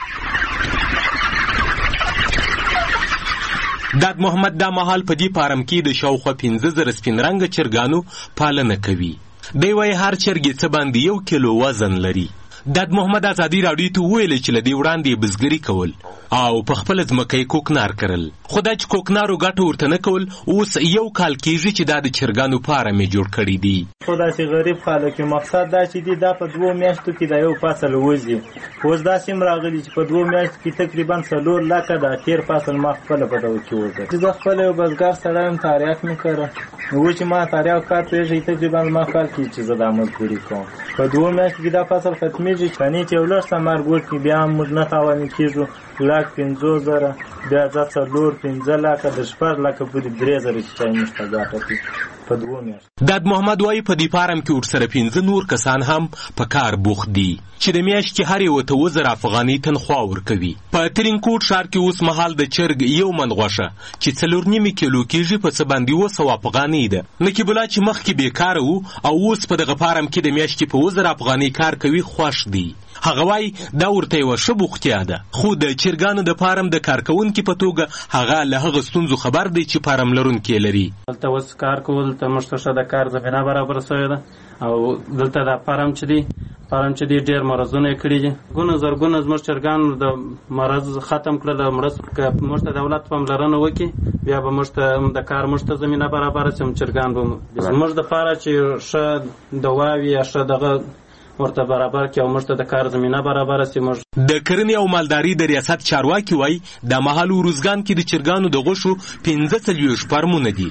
داد محمد دا مهال په دې فارم کې د شاوخوا 15,000 سپین رنګه چرګانو پالنه کوي. دی وایي هر چرګ یې څه باندې 1 کیلو وزن لري. داد محمد ازادي راډیو ته وویل چې له دې وړاندې یې بزګري کول او په خپله ځمکه یې کوکنار کرل، خو دا چې کوکنارو ګټه ورته نه کول، اوس 1 کال کېږي چې دا د چرګانو فارم یې جوړ کړی دی. خو داسې غریب خلک یو مقصد دا چې دی دا په 2 میاشتو کې دا یو فصل وځي. اوس داسې هم راغلي چې په 2 میاشتو کې تقریبا 4 لکه د تېر فصل ما خپله په ډول کې وځي. زه خپله یو بزګر سړی یم، تاریخ مې کړه. و چې ما تاریخ کار پرېږدي تقریبا ما کال کې چې زه دا مزدوري کوم. په 2 میاشتو کې دا فصل ختمېږي، کنې چې یو لږ څه مرګ وکړي بیا هم موږ نه تاواني کېږو. 1,50,000 بیا 4-5 لکه د 6 لکه پورې 3,000 چې موږ ته ګټه کوي په 2 میاشتو. داد محمد وایي په دې فارم کې ورسره 15 نور کسان هم په کار بوخت دي چې د میاشتې هر یو ته 2,000 افغانۍ تنخوا ورکوي. په ترینکوټ ښار کې اوس مهال د چرګ 1 من غوښه چې 4.5 کیلو کېږي په څه باندې 200 افغانۍ ده. نقیب الله چې مخکې بېکاره و او اوس په دغه فارم کې د میاشتې په 2,000 افغانۍ کار کوي، خوښ دی. هغه وایي دا ورته یوه ښه بوختیا ده، خو د چرګانو د فارم د کارکوونکي په توګه هغه له هغه ستونزو خبر دی چې فارم لرونکي لري. دلته اوس کار کول ته موږ ته ښه د کار زمینه برابره شوې ده او دلته دا فارم چې دی ډېر مرضونه یې کړي دي. زرګونه زموږ چرګان د مرض ختم کړل. موږ ته دولت پاملرنه وکړي بیا به موږ ته د کار موږ ته زمینه برابره شي، چرګان به زموږ دپاره چې ښه دواوي یا ښه دغه ورته برابر کړي او موږ ته د کار زمینه برابره شي. د کرنې او مالداري د ریاست چارواکي وایي د مهال روزګان کې د چرګانو د غوښو 45 فارمونه دي،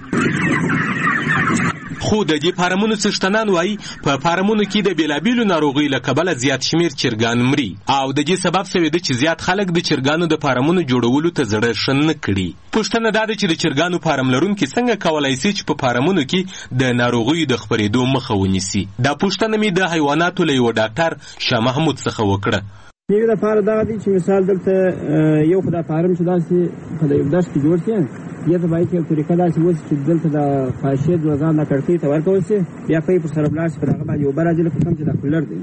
خو د دې فارمونو څښتنان وایي په فارمونو کې د بېلابېلو ناروغیو له کبله زیات شمېر چرګان مري او د دې سبب شوی ده چې زیات خلک د چرګانو د فارمونو جوړولو ته زړه ښه نه کړي. پوښتنه دا ده چې د چرګانو فارم لرونکي څنګه کولی شي چې په فارمونو کې د ناروغیو د خپرېدو مخه ونیسي. دا پوښتنه مې د حیواناتو له یوه ډاکټر شاه محمود څخه وکړه. یو دپاره دغه دی چې مثال دلته یو خو دا فارم چې داسې په یو دشت کې جوړ شي، دې ته باید یو طریقه داسې وشي چې دلته د خاشې دوزان د کړکۍ ته ورکول شي، بیا پی پر سره ولاړ شي، په دغه باندې اوبه راځي لکه کوم چې دا کولر دی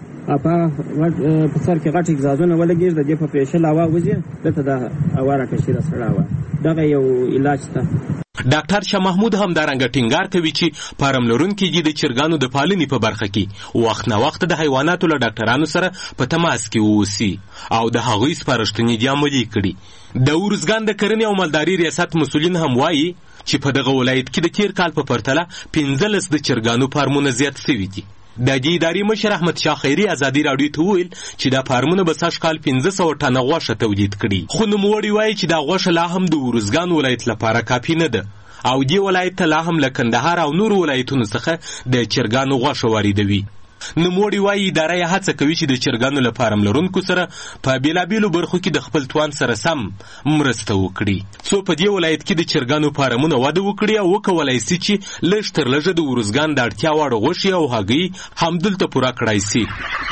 په سر کې غټ اګزازونه ولګېږي، د دې په پرېشل هوا وځي، دلته د هوا راکشي د سړه هوا. دغه یو علاج شته. ډاکټر شاه محمود هم دارنګه ټینګار کوي چې فارم لرونکي دي د چرګانو د پالنې په برخه کې وخت نه وخت د حیواناتو له ډاکټرانو سره په تماس کې واوسي او د هغوی سپارښتنې دې عملي کړي. د ارزګان د کرنې او مالداري ریاست مسؤلین هم وایي چې په دغه ولایت کې د تیر کال په پرتله 15 د چرګانو فارمونه زیات شوي دي. د دې ادارې مشر احمد شاه خیري ازادي راډیو ته وویل چې دا فارمونه به سږ کال 1500 ټنه غوښه تولید کړي، خو نوموړي وایي چې دا غوښه لا هم د ارزګان ولایت لپاره کافي نه ده او دې ولایت ته لا هم له کندهار او نورو ولایتونو څخه د چرګانو غوښه واردوي. نوموړي وایي اداره یې هڅه کوي چې د چرګانو له فارم لرونکو سره په بېلابېلو برخو کې د خپل توان سره سم مرسته وکړي څو په دې ولایت کې د چرګانو فارمونه وده وکړي او وکولای سي چې لږ تر لږه د ارزګان د اړتیا وړ غوښې او هګۍ همدلته پوره کړای سي.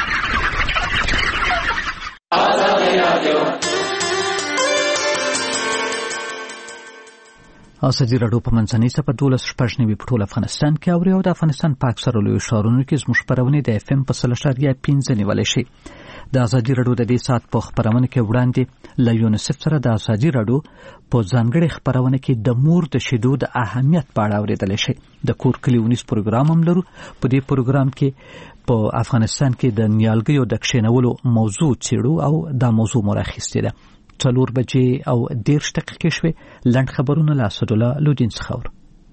ازادي راډیو په منځنۍ سپه 12.9 په ټول افغانستان کې اوري او د افغانستان په اکثره لویو ښارونو کې زموږ خپرونې د FM په 3.5 نیولای شي. د ازادي راډیو د دې ساعت په خپرونه کې وړاندې له یونیسف سره د ازادي راډیو په ځانګړي خپرونه کې د مور د شیدو د اهمیت په اړه اورېدلی شي. د کور کلیونیز پروګرام هم لرو. په دې پروګرام کې په افغانستان کې د نیالګیو د کښېنولو موضوع څېړو او دا موضوع مو راخیستې ده. 4 بجې او 10 دقیقې شوې. لنډ خبرونه له اسدالله لودین څخه اورو.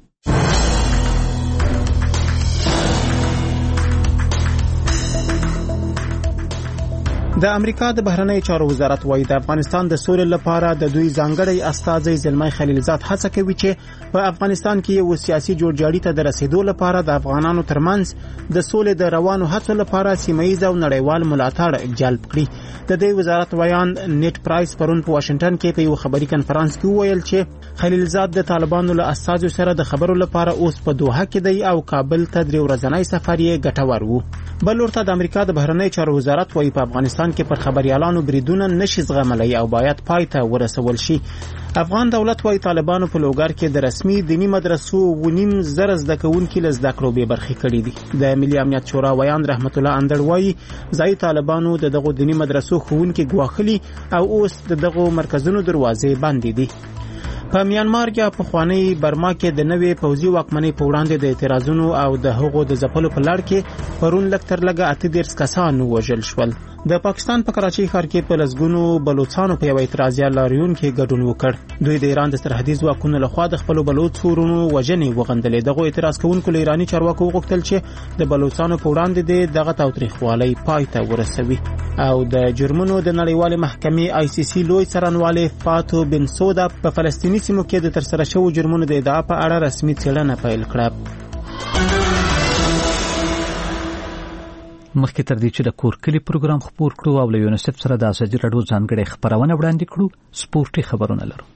د امریکا د بهرنی چارو وزارت وايي د افغانستان د سولې لپاره د دوی ځانګړی استازی زلمي خلیلزاد هڅه کوي چې په افغانستان کې یو سیاسي جوړجاړي ته د رسیدو لپاره د افغانانو ترمنځ د سولې د روانو هڅو لپاره سیمه‌ییز او نړیوال ملاتړ جلب کړي. د دې وزارت ویان نیټ پرایس پرون په واشنگټن کې په یو خبري کنفرانس کې وویل چې خلیلزاد د طالبانو له استازو سره د خبرو لپاره اوس په دوحه کې دی او کابل ته 3 ورځنی سفر یې ګټور وو. بل ورته د امریکا د بهرنی چارو وزارت وايي په افغانستان کې پر خبريالانو بریدونه نشي زغملای او باید پای ته ورسول شي. افغان دولت وايي طالبانو په لوګر کې د رسمي دینی مدرسو ونیم زر زده کوونکي له زده کړو به برخې کړي دي. د ملي امنیت شورا ویان رحمت الله اندړ وايي ځای طالبانو دغه دینی مدرسو ښوونکي ګواخلي او اوس دغه مرکزونو دروازې بندې دي. په میانمار کې په خوانی برما کې د نوې پوځي واکمنۍ په وړاندې د اعتراضونو او د هغو د ځپلو په لړ کې پرون لکتر لګه 38 کسان وژل شول. د پاکستان په کراچۍ ښار کې په لسګونو بلوچستانو په یو اعتراضي لاریون کې ګډون وکړ. دوی د ایران د سرحدي ځواکونو لخوا د خپل بلوچ ورونو وژنې وغندلې. دغه اعتراض کوونکو له ایرانی چارواکو وغوښتل چې د بلوچستانو په وړاندې دغه تاوتریخوالی پای ته ورسوي. او د جرمونو د نړیوالې محکمې ICC لوی څارنوالي فاتو بن سودا په فلسطیني سیمو کې د ترسره شوو جرمونو د ادعا په اړه رسمي څېړنه پیل کړه. مخکې تر دې چې د کور کلی پروګرام خپور کړو او له یونیسف سره د ازادي راډیو ځانګړي خبرونه وړاندې کړو، سپورتي خبرونه لرو.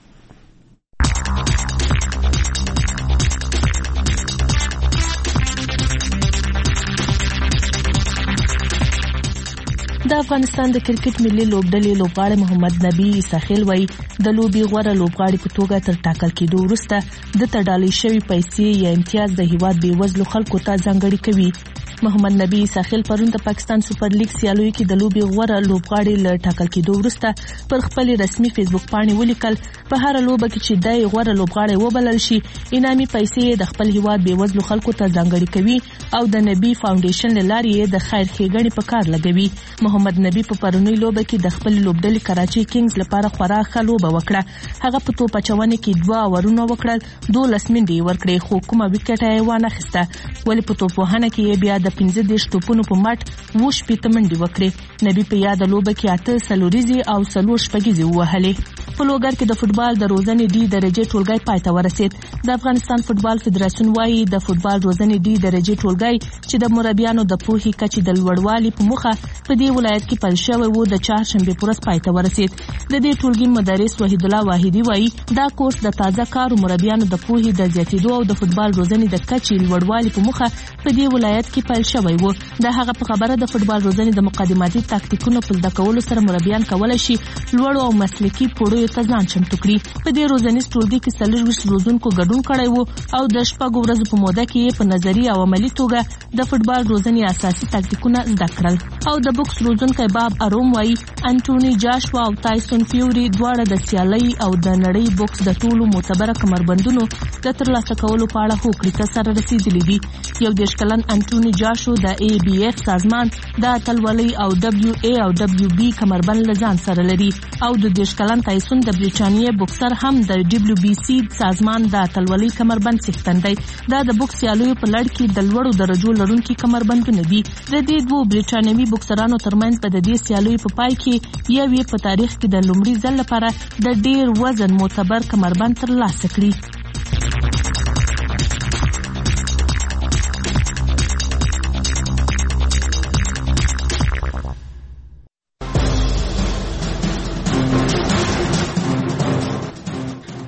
د افغانستان د کرکټ ملي لوبډلې لوبغاړی محمد نبی ساحل وای د لوبي غوړه لوبغاړي په توګه تر ټاکل کېدو وروسته د تډالې شوی پیسې یا امتیاز د هیواد بې وزلو خلکو ته ځانګړي کوي. محمد نبی ساحل پرون د پاکستان سپر لیګ سیالیو کې د لوبي غوړه لوبغاړي له ټاکل کېدو وروسته پر خپل رسمي فیسبوک باندې ولیکل په هر لوبه کې چې د غوړه لوبغاړي وبلل شي انامي پیسې د خپل هیواد بې وزلو خلکو ته ځانګړي کوي او د نبی فاونډیشن لارې د خیر ښېګڼې په کار لګوي. محمد نبی په پرونی لوبه کې د خپل لوبډلې کراچي کینګز لپاره خورا ښه لوبه وکړه. هغه په توپ اچونې کې 2 اورونه وکړل، 12 منډې ورکړې خو کومه وکټ یې وانه خسته. ولی په توپ وهنه کې بیا د 15 ټوپونو په مټ 20 منډې وکړې. نبی په یاد لوبه کې 8 سلوریزي او 4 شپږیزي وهلې. په لوګر کې د فوتبال د روزنې ډي درجه ټولګي پای ته ورسید. د افغانستان فوتبال فدراسیون وايي د فوتبال روزنې ډي درجه ټولګي چې د مربیانو د پوهې کچې د لوړوالي په مخه په دې ولایت کې پیل شوی وو د چهارشنبه پورس پای ته ورسید. د دې ټولګي مدرس وحید الله واحدی وايي دا کورس د تازه کارو مربیانو د پوهې د زیاتېدو او د فوتبال روزنې د کچې لوړوالي په مخه په دې ولایت کې پیل شوی وو. د هغه په خبره د فوتبال روزنې د مقدماتي تاکتیکونو په زده کولو سره مربیان کولای شي لوړ او مسلکي پوړیو ته ځان چمتو کړي. په دې روزنیز ټولګي کې 40 روزونکو ګډون کړی وو او د شپږ ورځو په موده کې په نظري او عملی توګه د فوتبال روزنې اساسي تاکتیکونه زده کړل. او د بوکس روزونکی باب اروم وايي انټونی جاشوا او تایسون فیوري دواړه د سیالۍ او د نړۍ بوکس د ټولو معتبره کمربندونو د ترلاسه کولو په اړه هوکړې ته سره رسیدلي دي. 11 کلن انټونی جاشو د ABF سازمان د اتلولۍ او WA او WB کمربند لزان سره لري او د 10 کلن تایسون د بریټانیا بوکسر هم د WBC سازمان د اتلولۍ کمربند څښتن دی. دا د بوکس سیالیو په لړ کې د لوړو درجو لرونکي کمربندونه دي. د دې دوه بریټانوي بوکسرانو ترمنځ په دې سیالیو په پای کې یو په تاریخ کې د لومړي ځل لپاره د ډیر وزن معتبر کمربند ترلاسه کړي.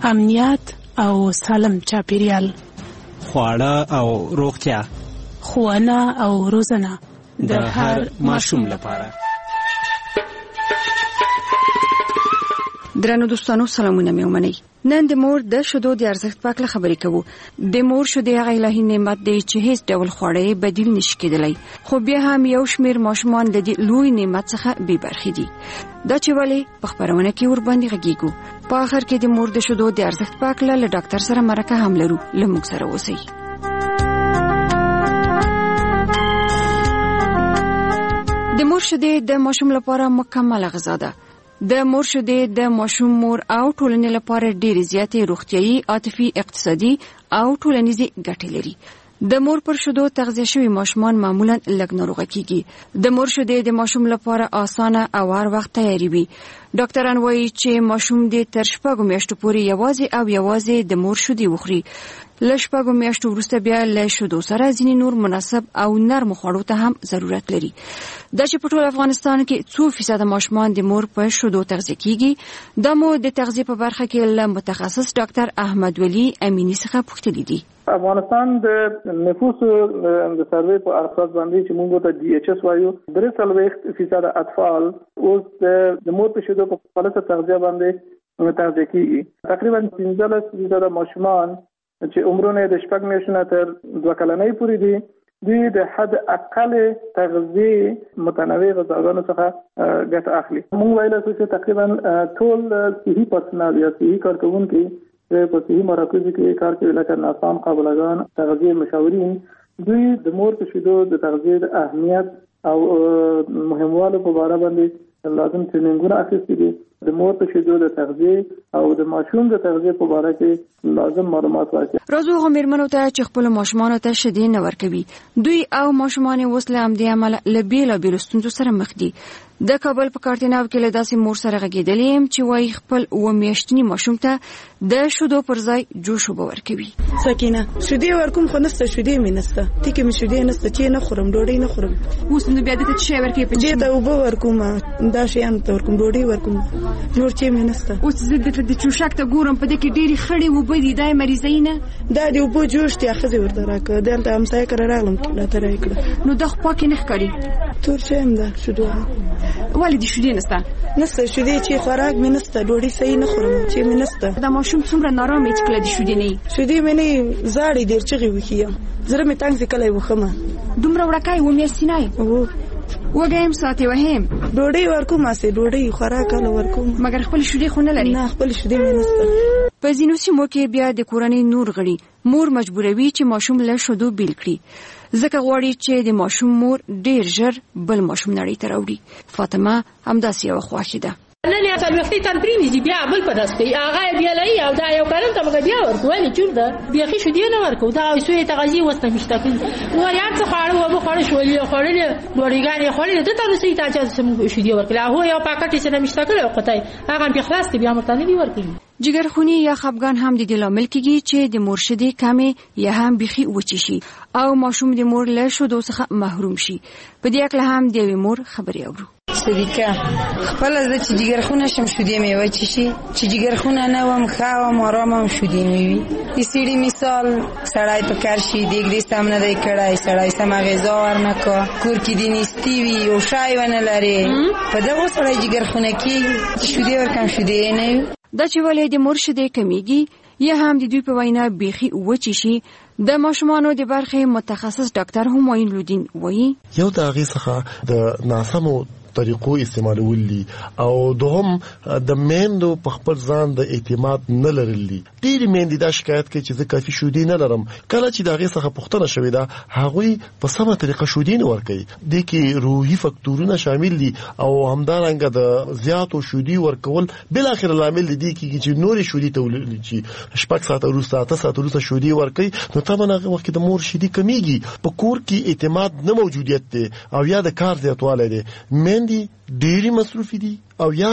امنیت او سالم چاپیریال، خواړه او روغتیا، ښوونه او روزنه د هر ماشوم لپاره. درنو دوستانو سلامونه مې ومنئ. نن د مور د شیدو د ارزښت په اړه خبرې کوو. د مور شیدې هغه الهي نعمت دی چې هیڅ ډول خوړې بدیل نشي کېدلی، خو بیا هم یو شمېر ماشومان د دې لوی نعمت څخه بې برخې دي. دا چې ولې په خپرونه کې ورباندې غږیږو. په آخر کې د مور د شیدو د ارزښت په اړه له ډاکټر سره مرکه هم لرو. له موږ سره اوسئ. د مور شیدې د ماشوم لپاره مکمله غذا ده. د مور شیدې د ماشوم مور او ټولنې لپاره ډېرې زیاتې روغتیايي، عاطفي، اقتصادي او ټولنیزې ګټې لري. د مور پر شیدو تغذیه شوي ماشومان معمولا لږ ناروغه کیږي. د مور شیدې د ماشوم لپاره اسانه او هر وخت تیاری وي. ډاکټران وایي چې ماشوم دې تر 6 میاشتو پورې یوازې د مور شیدې وخوري. له 6 میاشتو وروسته بیا له شیدو سره ځینې نور مناسب او نرم خوړو ته هم ضرورت لري. دا چې په ټول افغانستان کې 2% ماشومان د مور په شیدو تغذیه کیږي. دا مو د تغذیه په برخه کې له متخصص ډاکټر احمد ولی امینی څخه پوښتنه دي. افغانستان د نفوس د سروې په اساس باندې چې موږ ته دی ایچ اس وایو 3% اطفال اوس د مور په شیدو په غلطه تغذیه باندې تغذیه کیږي. تقریبا 15% ماشومان چې عمرونه د 6 میاشتو تر 2 کلنۍ پورې دي، دوی د حد اقل تغذیه متنوع غذاګانو څخه ګټه اخلي. موږ ویل چې تقریبا ټول صحي پرسنل یا صحي کارکونکي په صحي مراکزو کې کار کوي، لکه ناسام قابلګان، تغذیه مشاورین، دوی د مور په شیدو د تغذیه د اهمیت او مهموالي په اړه باندې لازم ټریننګونه اخیستي دي. د مور په شیدو د تغذیه او د ماشوم د تغذیه په اړه کې لازم معلومات ورکړي. راځو غمیرمنو ته چې خپل ماشومان ته شیدې نه ورکوي. دوی او ماشومان وسله هم د عمل لبیل ستونزو سره مخ دي. د کابل په کارتیناو کې له داسې مور سره غږیدلې چې وایي خپل 2 میاشتنی ماشوم ته د شیدو پر ځای جوش وب ورکوي. سکینه شیدې ورکوم خو نسته، شیدې مې نسته، ټیکې مې شیدې نسته، چې نه خورم، ډوډۍ نه خورم. اوس نو بیا دته چې ورکوي په دې ته وب ورکوم، دا شیان ته ورکوم، ډوډۍ ورکوم، نور چې مې نسته. اوس زه د چوشک ته ګورم په دې کې ډېری خړې وب دي، دا مریضینه دا دی وب جوش ته اخذ ورته راکړه. دلته هم ځای کړه راغلم کله ته راکړه. نو د خپل کې نه ښکاری تور شم ده شیدو والدي شیدې نسته شیدې چې خوراک مې نسته، ډوډۍ صحیح نه خورم چې مې نسته. دا ماشوم څومره نارامه چې کله د شیدې نه شیدې مې نه زاړې ډېر چغې وکړي، زړه مې تنګ کله وخمه دومره وړکای و مې سینای وګایم ساتي وهم ډوډۍ ورکوم، اسې ډوډۍ خوراک له ورکوم، مګر خپل شیدې خو نه لري. نه خپل شیدې مې نسته. په ځینو سیمو کې بیا د کورنۍ نور غړي مور مجبوروي چې ماشوم له شیدو بیل کړي، ځکه غواړي چې د ماشوم مور ډیر ژر بل ماشوم نړۍ ته راوړي. فاطمه همداسې یو خوښه ده. نن یا څلوختي تن پرېږدي بیا بل په داس کوي، هغه بیا لای او دا یو کارن ته بیا ورکو ولې چور ده بیا خې شو دی نه ورکو دا سوې تغذیه وسته مشتاقین نو یا څه خاړو و خاړو شولې خاړلې ډوړیګانې خاړلې د تاسو سي ته چې سم شو دی ورکلا هو یو پاکټ چې نه مشتاقل او قطای هغه په خلاص کې بیا مرتانه دی ورکړي. جګرخونی یا خپګان هم د دې لامل کېږي چې د مرشدي کمې یا هم بيخي وچی شي او ماشوم د مور له شودو څخه محروم شي. په دې اړه هم د مور خبرې اورو. صدیقه خپل از چې جګرخونه شم شودې مې وچی شي چې جګرخونه نه وم خاوم آرامم شودې مې وي. د سړي مثال سړای په کار شي دیګ دې سامنے دی کړای سړای سم غذا ورنکو کور کې دي نيستي وي او شای ونه لري په دغه سړای جګرخونه کې شودې ورکم شودې نه دا چې ولې د مرشدي کمیږي یا هم د دوی په وینا بيخي وچی شي. د ماشومانو د برخې متخصص ډاکټر همایون لودین وایي یو د هغې څخه د ناسمو طریقو استعمالول دي او دوهم د میندو په خپل ځان د اعتماد نه لرل دي. ډېرې میندې دا شکایت کوي چې زه کافي شودې نه لرم. کله چې د هغې څخه پوښتنه شوې ده هغوی په سمه طریقه شودې نه ورکوي. دې کې روحي فکتورونه شامل دي او همدارنګه د زیاتو شودې ورکول بالاخره لامل دی کېږي چې نورې شودې تولید شي. 6 ساعته وروسته 8 ساعته وروسته شودې ورکوي نو طبعا هغه وخت د مور شیدې کمیږي. په کور کې اعتماد نه موجودیت دی او یا د کار زیاتوالی دی. ډېری مصروفي دي او یا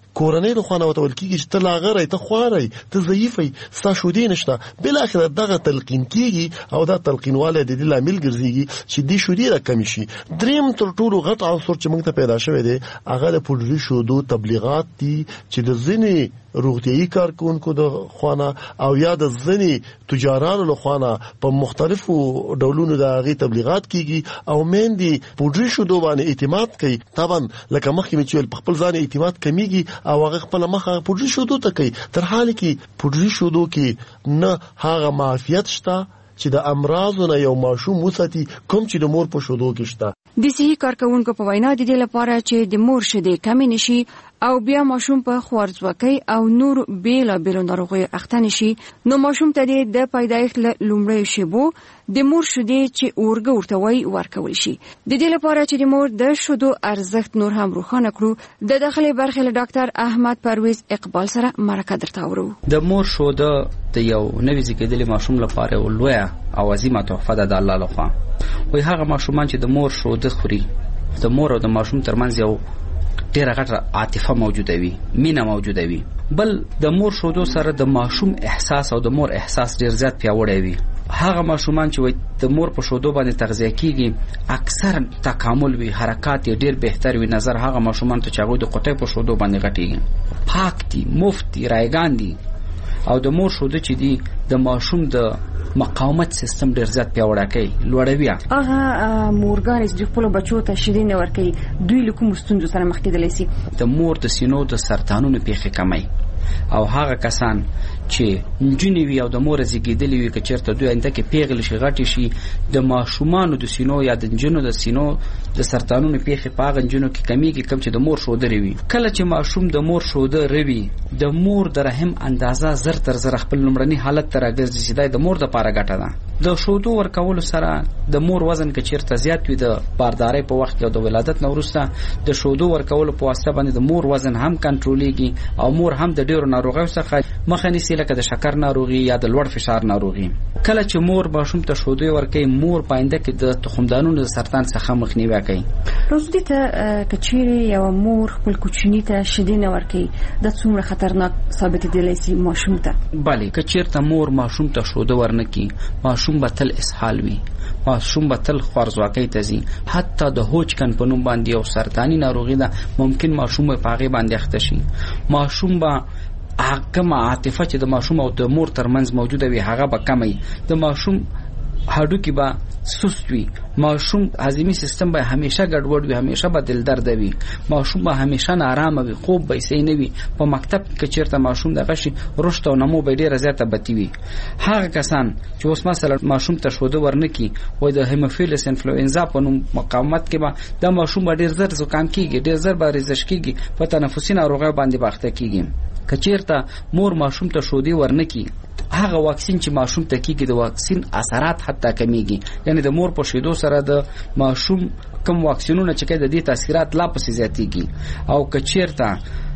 کورنۍ له خوانه وتول کیږي چې ته لاغره ته خواري ته ضعیفي ستا شودې نشته بل اخر دغه تلقین کیږي او دا تلقینواله د دې لامل ګرځيږي چې دې شودې را کم شي. دریم تر ټولو غټ عنصر چې موږ ته پیدا شوی دی هغه د پوډري شودو تبلیغات دي چې د ځینې روغتیايي کارکونکو د خوانه او یا د ځینې تجارانو له خوانه په مختلفو ډولونو د هغې تبلیغات کیږي او میندې پوډري شودو باندې اعتماد کوي. طبعا لکه مخکې مې چې ویل په خپل ځان اعتماد کمیږي او هغه خپله مخه پوډري شودو ته کوي تر حال کې پوډري شودو کې نه هغه معافیت شته چې د امراضو نه یو ماشوم وساتي کوم چې د مور په شودو کې شته. د صحي کارکونکو په وینا د دې لپاره چې د مور شیدې کمې نشي او بیا ماشوم په خوارځواکۍ او نور بیلابیلو ناروغیو اخته نشي نو ماشوم ته د پیدایښت له لومړیو شیبو د مور شیدې چې اورګه ورته وایي ورکول شي. د دې لپاره چې د مور د شیدو ارزښت نور هم روښانه کړو د داخلي برخې له ډاکټر احمد پرویز اقبال سره مرکه درته اورو. د مور شیده د یو نوي زیږیدلي ماشوم لپاره یو لویه او عظیمه تحفه ده د الله لخوا. وایي هغه ماشومان چې د مور شیده خوري د مور او د ماشوم ترمنځ یو ډیره غټه عاطفه موجوده وي مینه موجوده وي. بل د مور شیدو سره د ماشوم احساس او د مور احساس ډیر زیات پیاوړی وي. هغه ماشومان چې د مور په شیدو باندې تغذیه کیږي اکثر تکامل وي حرکات یې ډیر بهتر وي نظر هغه ماشومان ته چې هغوی د قطۍ په شیدو باندې غټیږي پاک دي مفت دي رایګان دي او د مور شیده چې دي د ماشوم د مقاومت سیستم ډیر زیات پیاوړی کوي لوړوي. هغه مورګان چې خپل بچو ته شیدې نه ورکوي دوی له کوم ستونزو سره مخ کېدلی شي؟ د مور د سینو د سرطانونو پیښې کموي او هغه کسان چې نجونې وي او د مور زیږیدلې وي که چېرته دوی آینده کې پیغلې شي غټې شي د ماشومانو د سینو یا د نجونو د سینو د سرطانونو پیښې په هغه نجونو کې کمیږي کوم چې د مور شودرې وي. کله چې ماشوم د مور شوده روي د مور د رحم اندازه زر تر زر خپل لومړني حالت ته راګرځي چې دا د مور دپاره ګټه ده. د شودو ورکولو سره د مور وزن که چېرته زیات وي د باردارۍ په وخت کې او د ولادت نه وروسته د شودو ورکولو په واسطه باندې د مور وزن هم کنټرولېږي او مور هم د ډېرو ناروغیو څخه مخه نیسي لکه د شکر ناروغي یا د لوړ فشار ناروغي. کله چې مور ماشوم ته شودې ورکوي مور په آینده کې د تخمدانونو د سرطان څخه مخنیوی کوي. روزدي ته که چیرې یوه مور خپل کوچني ته شیدې نه ورکوي دا څومره خطرناک ثابتېدلی سي ماشوم ته؟ بلې که چېرته مور ماشوم ته شوده ورنه کړي ماشوم به تل اسهال وي ماشوم به تل خوارځواکۍ ته ځي حتی د هوچکن په نوم باندې یو سرطاني ناروغي ده ممکن ماشوم په هغې باندې اخته شي. ماشوم به کومه عاطفه چې د ماشوم او د مور ترمنځ موجوده وي هغه به کمه د ماشوم هډوکي به سست وي ماشوم هضمي سیستم به همیشه ګډوډ وي همیشه به دل درد وي ماشوم به همیشه نارامه وي خوب به صحیح نه وي په مکتب کې چیرته ماشوم دغه شي رشد او نمو به ډیره زیاته بدی وي. هغه کسان چې اوس مثلا ماشوم ته شوده ورنکي وای د هیموفیلس انفلوئنزا په نوم مقاومت کې به د ماشوم ډیر زر زکام کیږي ډیر زر به ریزش کیږي په تنفسي ناروغیو باندې باخته کیږي. که چیرته مور ماشوم ته شودې ورنکي هغه واکسین چې ماشوم ته کیږي د واکسین اثرات حتی کمیږي یعنی د مور په شیدو سره د ماشوم کم واکسینونه چې د دې تاثیرات لا پسې زیاتېږي. او که چیرته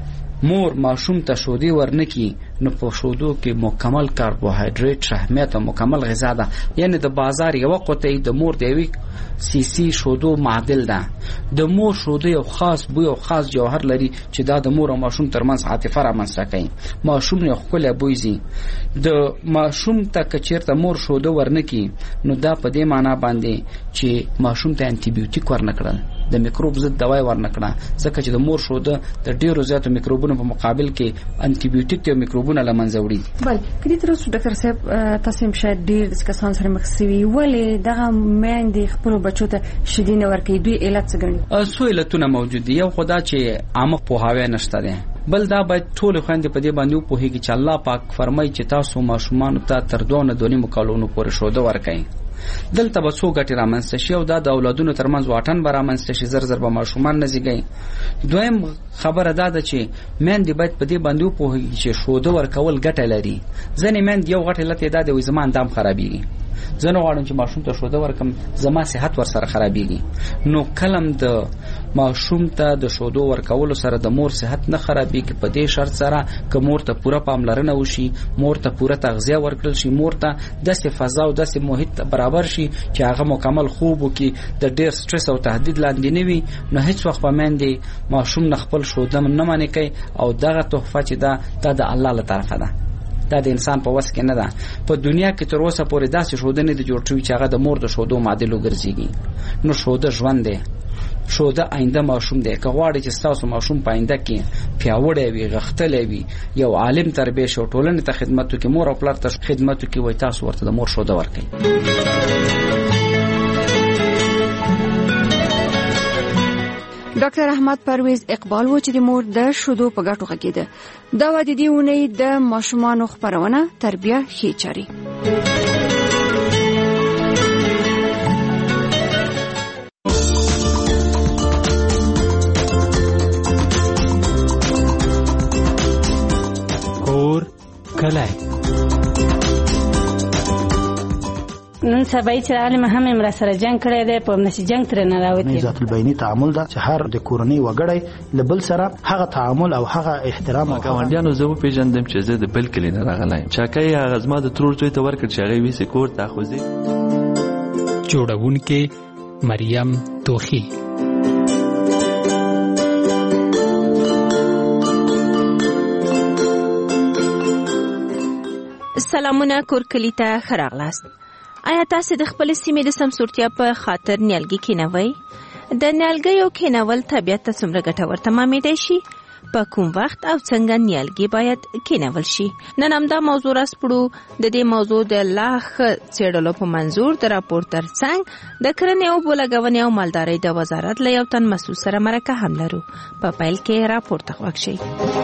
مور ماشوم ته شودې ورنکي نو په شودو کې مکمل کاربوهایډریټ شحمیات او مکمل غذا ده یعنی د بازار یو قطعه د مور د یوې سیسی شودو معادل ده. د مور شودو یو خاص بوی او خاص جوهر لري چې دا د مور او ماشوم ترمنځ عاطفه رامنځته کوي. ماشوم یو ښکلی بوی ځي د ماشوم ته که چېرته مور شودو ورنکي نو دا په دې معنا باندې چې ماشوم ته انټي بیوټیک ورنکړل د میکروب ضد دوای ورنکړه ځکه چې د مور شوده د ډیرو زیاتو میکروبونو په مقابل کې انټي بیوټیک ته میکروبونه لمنځه وړي. بل کله تر اوسه ډاکټر صاحب تاسو هم شاید ډیر د کسان سره مخ شوي ولې دغه میندې خپل بچو ته شیدې نه ورکوي دوی علت څه ګڼي؟ څو علتونه موجود دي. یو خدا چې عامه پوهاوی نشته دی بل دا باید ټول خويندې په دې باندې وپوهیږي چې الله پاک فرمایي چې تاسو ماشومان ته تر 2.5 کالونو پورې شوده ورکړئ. دلته به څو ګټې رامنځته شي او دا د اولادونو ترمنځ واټن به رامنځته شي زر زر به ماشومان نه زیږي. دویم خبره دا ده چې میندې باید په دې باندې وپوهیږي چې شوده ورکول ګټه لري. ځینې میندې یو غټ علت یې دا دی وایي زما اندام خرابېږي زه نه غواړم چې ماشوم ته شوده ورکم زما صحت ورسره خرابېږي. نو کلم د ماشوم ته د شودو ورکولو سره د مور صحت نه خرابېږي، په دې شرط سره که مور ته پوره پاملرنه وشي، مور ته پوره تغذیه ورکړل شي، مور ته داسې فضا او داسې محیط برابر شي چې هغه مکمل خوب وکړي، د ډېر سټرس او تهدید لاندې نه وي، نو هیڅ وخت به میندې ماشوم نه خپل شوده نه منې کوي. او دغه تحفه چې دا د الله له طرفه ده، دا د انسان په وس کې نه ده. په دنیا کې تر اوسه پورې داسې شوده نه دي جوړ شوي چې هغه د مور د شودو معادل وګرځېږي. نو شوده ژوند دی، شوده آینده ماشوم دی. که غواړئ چې ستاسو ماشوم په آینده کې پیاوړی وي، غښتلی وي، یو عالم تربیه شي او ټولنې ته خدمت وکړي، مور او پلار ته خدمت وکړي، وایي تاسو ورته د مور شوده ورکړئ. ډاکټر احمد پرویز اقبال و چې د مور د شودو په ګټو غږیده. دا و د دې اونۍ د ماشومانو خپرونه تربیه ښې چارې. کور کلی نن سبا چې عالم هم را سره جنگ کړی دی، په نشي جنگ تر نه راوتی. ذات البینی تعامل دا چې هر د کورنۍ وګړی لبل سره هغه تعامل او هغه احترام او ګاونډیانو زه پیژندم چې زه د بل کلی نه راغلی. چاکای هغه زما د ترور زوی ته ورکړ چې هغه ویسه کور ته خوځي. جوړونکې مریم توخی. سلامونه کور کلی ته ښه راغلاست. آیا تاسو د خپل سیمې د سمسورتیا په خاطر نیالګي کینوئ؟ د نیالګیو کینول طبیعت ته څومره ګټور تمامېدای شي؟ په کوم وخت او څنګه نیالګي باید کینول شي؟ نن همدا موضوع راسپړو. د دې موضوع د لا ښه څېړلو په منظور د راپور ترڅنګ د کرنې او اوبو لګونې او مالدارۍ د وزارت له یو تن مسؤل سره مرکه هم لرو. په پیل کې راپور ته غوږ شئ.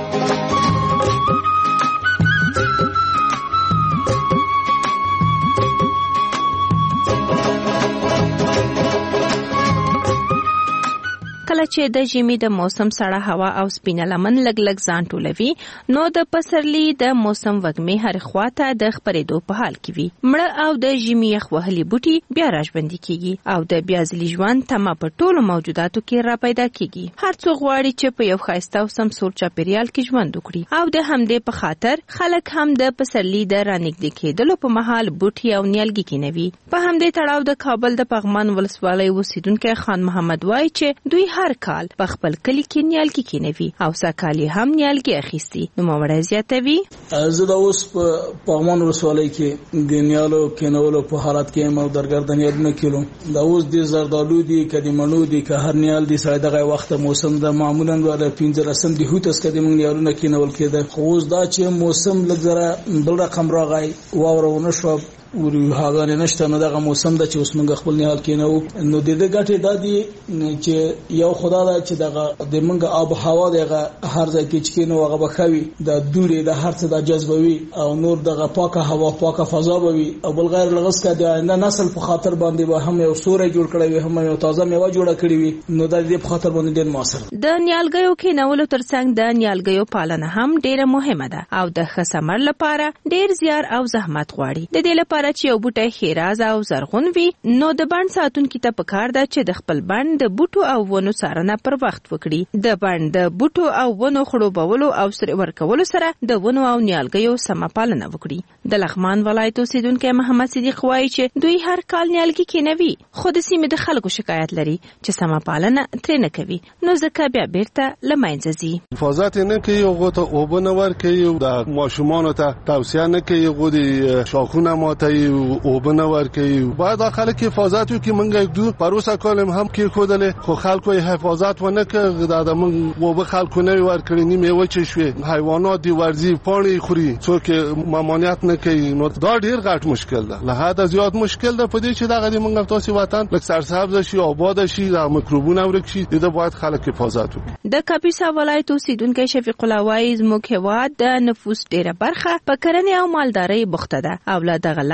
کله چې د ژمي د موسم سړه هوا او سپینه لمن لګ لګ ځان ټولوي، نو د پسرلي د موسم وږمې هر خواته د خپرېدو په حال کې وي. مړه او د ژمي یخ وهلي بوټي بیا راژوندي کیږي او د بیا ځلي ژوند تمه په ټولو موجوداتو کې را پیدا کیږي. هر څوک غواړي چې په یو ښایسته او سمسور چاپیریال کې ژوند وکړي او د همدې په خاطر خلک هم د پسرلي د رانږدې کېدلو په مهال بوټي او نیالګي کینوي. په همدې تړاو د کابل د پغمان ولسوالۍ اوسیدونکی خان محمد وایي چې دوی هر کال په خپل کلی کې نیالګي کینوي او سکالي هم نیالګي اخیستي. نو مړه زیاتوي. زه د اوس په پغمان ولسوالۍ کې د نیالو کینولو په حالت کې مو درګردن یادونه کړم. دا اوس د زردالو دي کدي منو دي که هر نیال دي سره دغه وخت موسم د معمولا ول 15 دی هوتس کدي مونږ نیالونه کینول کېده. خو اوس دا چې موسم لږه بل رقم راغی واورونه شو ورو هغه نشته، نو دغه موسم د چې اوس موږ خپل نیال کینو. نو د دې ګټه د دې چې یو خدای دا چې دغه د موږ آب هوا دغه هر ځای کې چې کینو هغه بخوي د دوړې د هر څه د جذبوي او نور دغه پاکه هوا پاکه فضا بوي او بل غیر لغس کا د آینده نسل په خاطر باندې به هم یو سورې جوړ کړی وي، هم یو تازه میوه جوړه کړی وي. نو د دې په خاطر باندې ډېر موثر د نیالګیو کینولو ترڅنګ د نیالګیو پالنه هم ډېره مهمه ده او د ښه ثمر لپاره ډېر زیار او زحمت غواړي. د دې لپاره چې یو بوټی خیراز او زرغون وي، نو د بڼ ساتونکو ته پکار ده چې د خپل بڼ د بوټو او ونو څارنه پر وخت وکړي. د بڼ د بوټو او ونو خړوبولو او سره ورکولو سره د ونو او نیالګیو سم پالنه وکړي. د لغمان ولایت اوسیدونکو محمد صدیق وایي چې دوی هر کال نیالګي کینوي، خو د سیمې د خلکو شکایت لري چې سم پالنه ترې نه کوي، نو ځکه بیا بیرته لمنځه ځي. حفاظت نه کوي او غوته اوبه نه ورکوي، د ماشومانو ته توصیه نه کوي، غوډي شاخونه ماتوي او بنه ورکوي. باید خلک حفاظت وکړي. موږ دو پروسه کولم هم کې خودله خو خلکو حفاظت ونه کړ. دا موږ وب خلکو نه ورکړي نیمه وچه شوي، حیوانات دی ورزي پانی خوري، څوک مامانیت نه کوي. نو دا ډیر غټ مشکل ده، له حد زیات مشکل ده. په دې چې دغه موږ تاسو وطن لک سرسبز شي، آباد شي، د میکروبونه ورک شي، دا باید خلک حفاظت وکړي. د کاپیسا ولایت اوسیدونکو شفیق الله وایي زموږ هېواد د نفوس ډیره برخه په کرنې او مالدارۍ بوخته ده او له دغه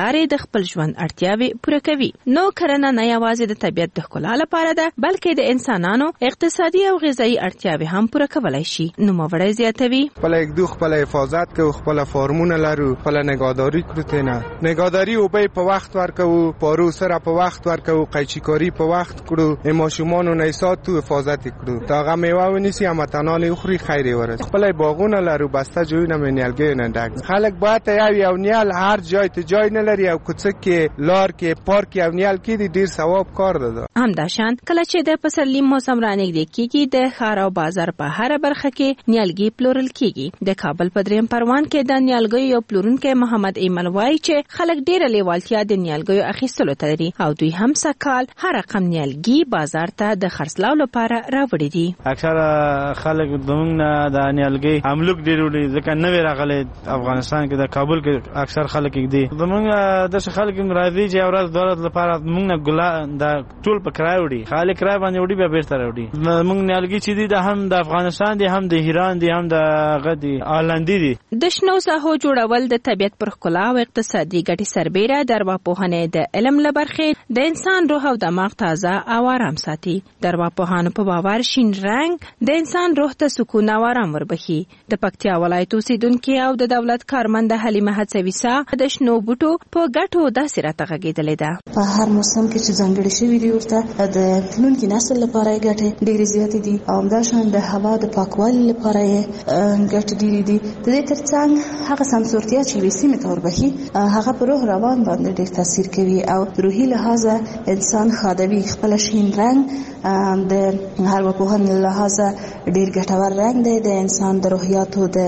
لارې د خپل ژوند اړتیاوې پوره کوي. نو کرنه نه یوازې د طبیعت د ښکلا لپاره ده بلکې د انسانانو اقتصادي او غذایی اړتیاوې هم پوره کولای شي. نوموړی زیاتوي خپل اقدو خپل حفاظت کوو، خپل فارمونه لرو، خپل نگهداری کړو. تنه نگهداری او به په وخت ورکو، پارو سره په وخت ورکو، قیچیکاری په وخت کړو، ماشومان او نسات تو حفاظت کړو. تا هغه میوه ونیسی هم تنال خوري خیر ورس. خپل باغونه لرو، بسته جوړونه منیلګي نه ډک. خلک باید یو نیال هر جای ته جای نه لري او کوڅه کې لار کې پارک یو نیال کې ډیر ثواب کار ده. همداشان کله چې د پسرلي موسم رانږدې کیږي د ښار او بازار په هر برخه کې نیالګي پلورل کیږي. د کابل په دریم پروان کې د نیالګیو یو پلورونکی محمد ایمل وایي چې خلک ډیره لیوالتیا د نیالګیو اخیستلو ته لري او دوی هم سکال هر رقم نیالګي بازار ته د خرڅلاو لپاره راوړي دي. اکثره خلک زموږ نه د نیالګي عملوک ډیر وړي ځکه نوې راغلي افغانستان کې د کابل کې اکثر خلک دي. زموږ د خلک راځي چې اورز دولت لپاره موږ نه ګلا د ټول په کرای وړي، خالق کرای باندې وړي به بیرته راوړي. موږ نیالګي چې دي د هم د افغانستان دي، هم د ایران دي، هم د غدي هالندي دي. د شنو ساحو جوړول د طبیعت پر ښکلا او اقتصادي ګټې سربیره د ارواپوهنې د علم له برخې د انسان روح او دماغ تازه او آرام ساتي. د ارواپوهانو په باور شین رنګ د انسان روح ته سکون او آرام وربخي. د پکتیا ولایت اوسیدونکو او د دولت کارمند حلیمه هڅویسا د شنو بوټو په ګټو داسې راته غږېدلې ده. په هر موسم کې چې ځانګړي شوي دي ورته د تلونکي نسل لپاره یې ګټې ډېرې زیاتې دي او همداشان د هوا د پاکوالي لپاره یې ګټې ډېرې دي. د دې ترڅنګ هغه سمسورتیا چې یوې سیمې ته وربخي هغه په روح روان باندې ډېر تاثیر کوي او روحي لحاظه انسان خادوي. خپل شین رنګ د ارواپوهنې لحاظه ډېر ګټور رنګ دی د انسان د روحیاتو د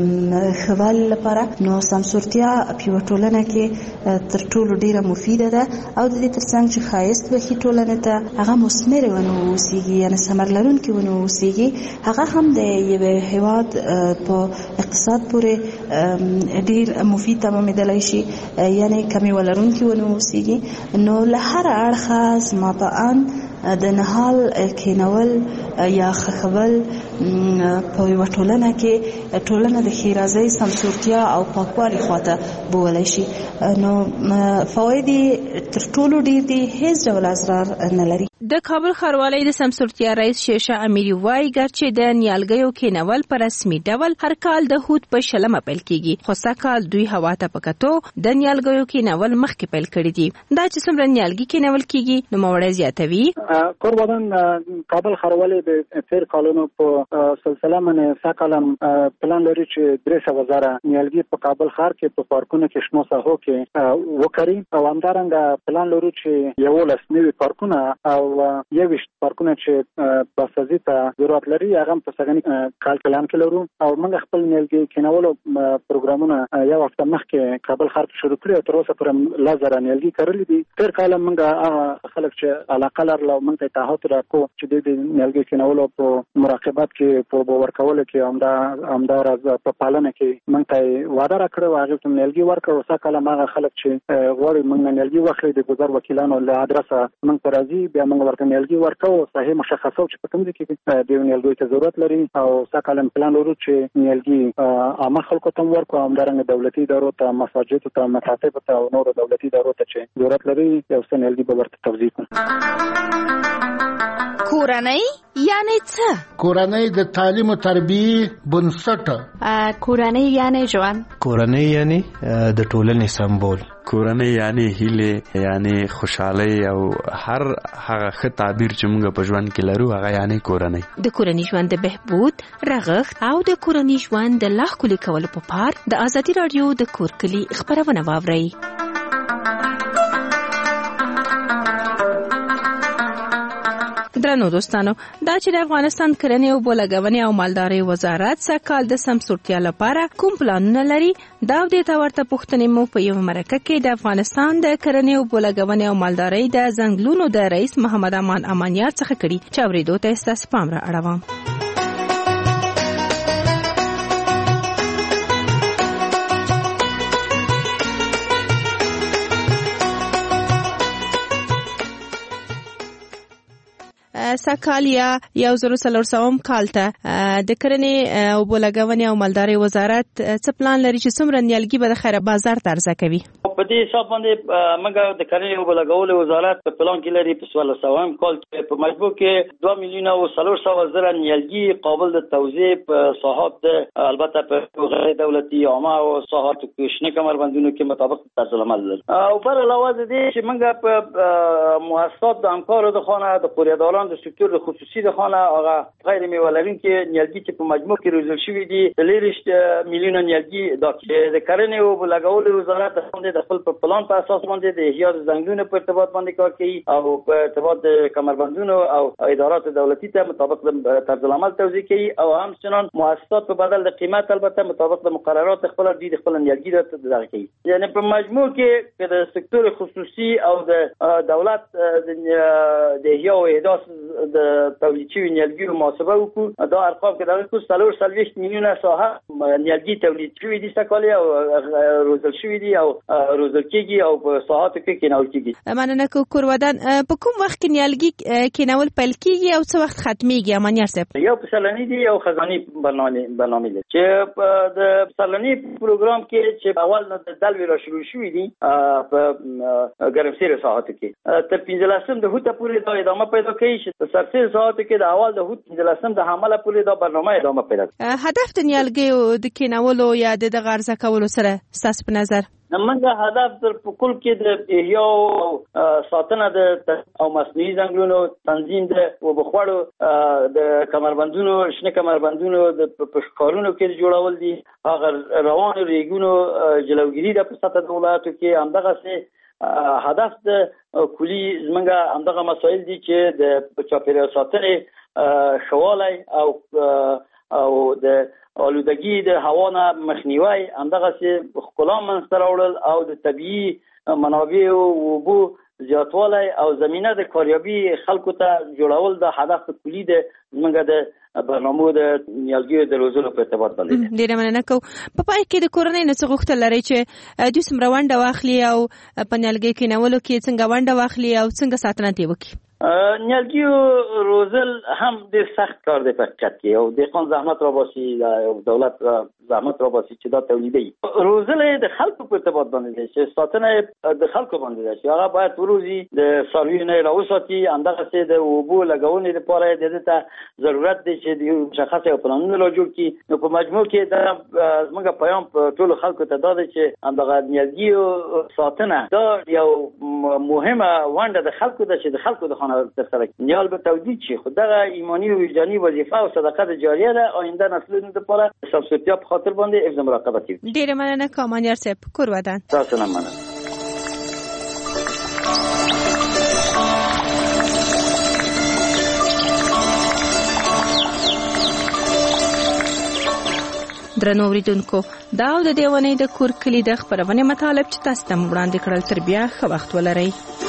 ښه لپاره. نو سمسورتیا په یوه ټولنه کې تر ټولو ډېره مفیده ده او د دې ترڅنګ چې ښایست بخي ټولنې ته هغه مثمرې ونه اوسېږي، یعنې ثمر لرونکې ونه اوسېږي. هغه هم د یوه هېواد په اقتصاد پورې ډېر مفید تمامېدلی شي، یعنې کمیوه لرونکې ونه اوسېږي. نو له هر اړخه زما په اند د نهال کینول یا خخول په یوه ټولنه کې ټولنه د ښېرازۍ سمسورتیا او پاکوالي خواته بولی شي. نو فواید تر ټولو ډېر دي، هیڅ ډول اضرار نه لري. د کابل ښاروالۍ د سمسورتیا رئیس شیشه امیري وایي ګرچې د نیالګیو کینول په رسمي ډول هر کال د هود په 20 پیل کیږي، خو سږکال دوی هوا ته په کتو د نیالګیو کینول مخکې پیل کړي دي. دا چې څومره نیالګي کینول کیږي نوموړی زیاتوي. قربان کابل ښاروالۍ د تیر کالونو په سلسله باندې سږکال پلان لري چې 300 زره نیالګي په کابل ښار کې په پارکونو کې شنو ساحو کې وکړي او همدارنګه پلان لري چې 11 نوي پارکونه او 21 پارکونه چې بسازي ته ضرورت لري هغه په سږني کال پلان کې لرو او موږ خپل نیالګي کینولو پروګرامونه یو هفته مخکې کابل ښار کې شروع کړی او تر اوسه پورې 1000 نیالګي کرلې دي. تیر کال موږ خلک چې علاقه لرله موږ ته تعهد راکو چې د نیالګي کینولو په مراقبت کې په باور کولو کې همدار په پالنه کې موږ ته وعده راکړو هغه ته نیالګي ورکړو. سږکال هغه خلک چې غواړي موږ نیالګي واخلي د ګذر وکیلانو له ادرسه موږ ته راځي بیا موږ ورته نیالګي ورکړو. صحیح مشخصو چې په کوم ځای کې د نیالګي ته ضرورت لري او سږکال پلان لرو چې نیالګي عامه خلکو ته ورکړو همدارنګه دولتي ادارو ته مساجد ته مکاتب ته او نور دولتي ادارو ته چې ضرورت لري یو څه نیالګي به ورته توزیع کړو. کورنۍ یعنی څه؟ کورنۍ د تعلیم او تربیې بنسټ. کورنۍ یعنی ژوند. کورنۍ یعنی د ټولنې سمبول. کورنۍ یعنی هیله یعنی خوشحالي او هر هغه ښه تعبیر چې موږ په ژوند کې لرو هغه یعنی کورنۍ. د کورنۍ ژوند د بهبود، رغښت او د کورنۍ ژوند د لا ښکلي کولو په پار د ازادي رادیو د کور کلي خبرونه واورئ. درنو دوستانو، دا چې د افغانستان کرنې او بولګونې او مالدارۍ وزارت سږکال د سمسورتیا لپاره کوم پلانونه لري، دا د دې ته ورته پوښتنې مو په یو مرکه کې د افغانستان د کرنې او بولګونې او مالدارۍ د ځنګلونو د رئیس محمد امان امانیار څخه کړي چې اورېدو ته ستاسو پام را اړوم. سکال یا 1400 کال ته د کرنې او بولګونې او مالدارۍ وزارت څه پلان لري چې څومره نیالګي به د خیر بازار ته عرضه کوي؟ په دې حساب باندې موږ د کرنې او بولګولو وزارت په پلان کې لري په 1400 کال کې په مجموع کې 2 میلیونه او 300 زره نیالګي قابل د توزیع په ساحات البته په غیر دولتي عامه او ساحات کې شنه کمربندونو کې مطابق طرز العمل لري. او بر علاوه د دې چې موږ په مؤسسات د همکارو د خانه د قوریداران د سکتور د خصوصي د خانه هغه غیر میوه لرونکي نیالګي چې په مجموع کې روزل شوي دي 3 میلیونه نیالګي دا چې د کرنې او بولګولو وزارت د خپل په پلان په اساس باندې د احیاء زنګونو په ارتباط باندې کار کوي او په ارتباط د کمربندونو او ادارات دولتي ته مطابق د طرز العمل توزیع کوي او همچنان مؤسسات په بدل د قیمت البته مطابق د مقررات خپل د خپل نیالګي دغه کوي. یعنی په مجموع کې د سکتور خصوصي او د دولت د احیاء او احداث د تولید شوی نیالګي محاسبه وکړو دا ارقام کې دغه 3 میلیونه ساحه نیالګي تولید شوی دي سکالي او روزل شوی دي او روزل کېږي او په ساحاتو کې کېنول کېږي. مننه کور ودان په کوم وخت کې نیالګي کېنول پیل کېږي او څه وخت ختميږي امانیار صاحب؟ یو پسلنی دی او خزاني برنامه دی چې د پسلنی پروګرام کې چې اول د دلوي را شروع شوې دي په ګرمسیر ساحاتو کې تر 15 د هوته پورې دا ادامه پیدا کوي چې تر سرسیر ساحاتو کې د اول د هوته 15 د حمله پورې دا برنامه ادامه پیدا کوي. هدف د نیالګي د کېنولو یا د غرضه کولو سره تاسو په نظر منګه هدف تر پکول کې د احیاء او ساتنه د او مصنوعي ځنګلونو تنظیم د وبخوړو د کمربندونو شنه کمربندونو د پښکارونو کې جوړول دي هغه روان ریګونو جلوګیری د سطح دولتو کې همدغه سه هدف د کلی زمنګه همدغه مسایل دي چې د چاپیریال ساتنه شوالای او د اولودګي د هوا نه مخنیوي همدغه سه خپل منځ راوړل او د طبيعي منابع او بو زیاتوالی او زمينه د کاریابي خلکو ته جوړول د هدف کلی د موږ د برنامه د نیالګي د روزلو په ارتباط باندې. ډیره مننه کوم. په پای کې د کورنۍ نه څه غوښتل لري چې د سمره ونده واخلي او په نیالګي کې نولو کې څنګه ونده واخلي او څنګه ساتنه دی وکړي؟ نیالګي روزل هم د سخت کار دی په حقیقت کې او د قانون زحمت را باسي او دولت زحمت را باسي چې دا تولیدي روزل د خلکو په ارتباط باندې چې ساتنه د خلکو باندې ده چې هغه باید وروزي د ساروی نه راوساتي همدغه سه د وبو لګونې لپاره د دې ضرورت دی چې د مشخصه پلانونه لا جوړ کړي. نو په مجموع کې دا موږ پیغام په ټولو خلکو ته دا دی چې همدغه نیالګي ساتنه دا یو مهمه ونده د خلکو ده چې د خلکو د تر سره نیال به تولید شي خو دغه ایمانی او وجداني وظیفه او صدقه جاریه ده آینده نسلونو لپاره سبسیدیا په خاطر باندې حفظ مراقبت کوي. ډیره مننه کامانیار صاحب کور ودان. تاسو نه مننه. درنو اوریدونکو دا د دیوانې د کور کلی د خبرونه مطالب چې تاسو ته وړاندې کړل تر بیا ښه وخت ولرئ.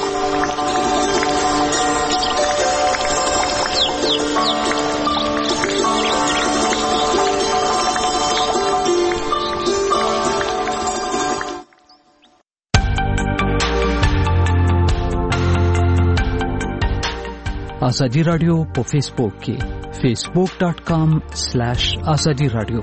آزادی رادیو په فیسبوک کې facebook.com/azadi radio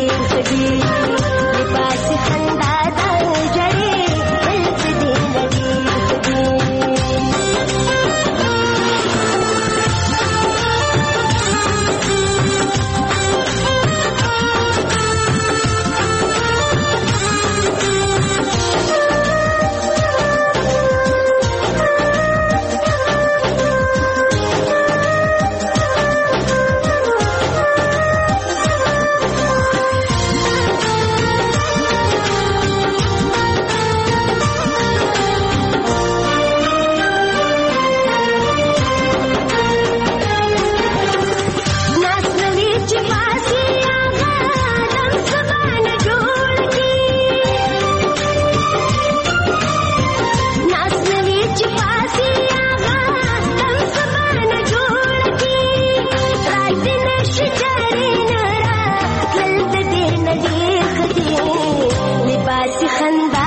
ډېر ښه دي لباس خندا د جړې بل څه دې نه ډېر ښه دي لباس خندا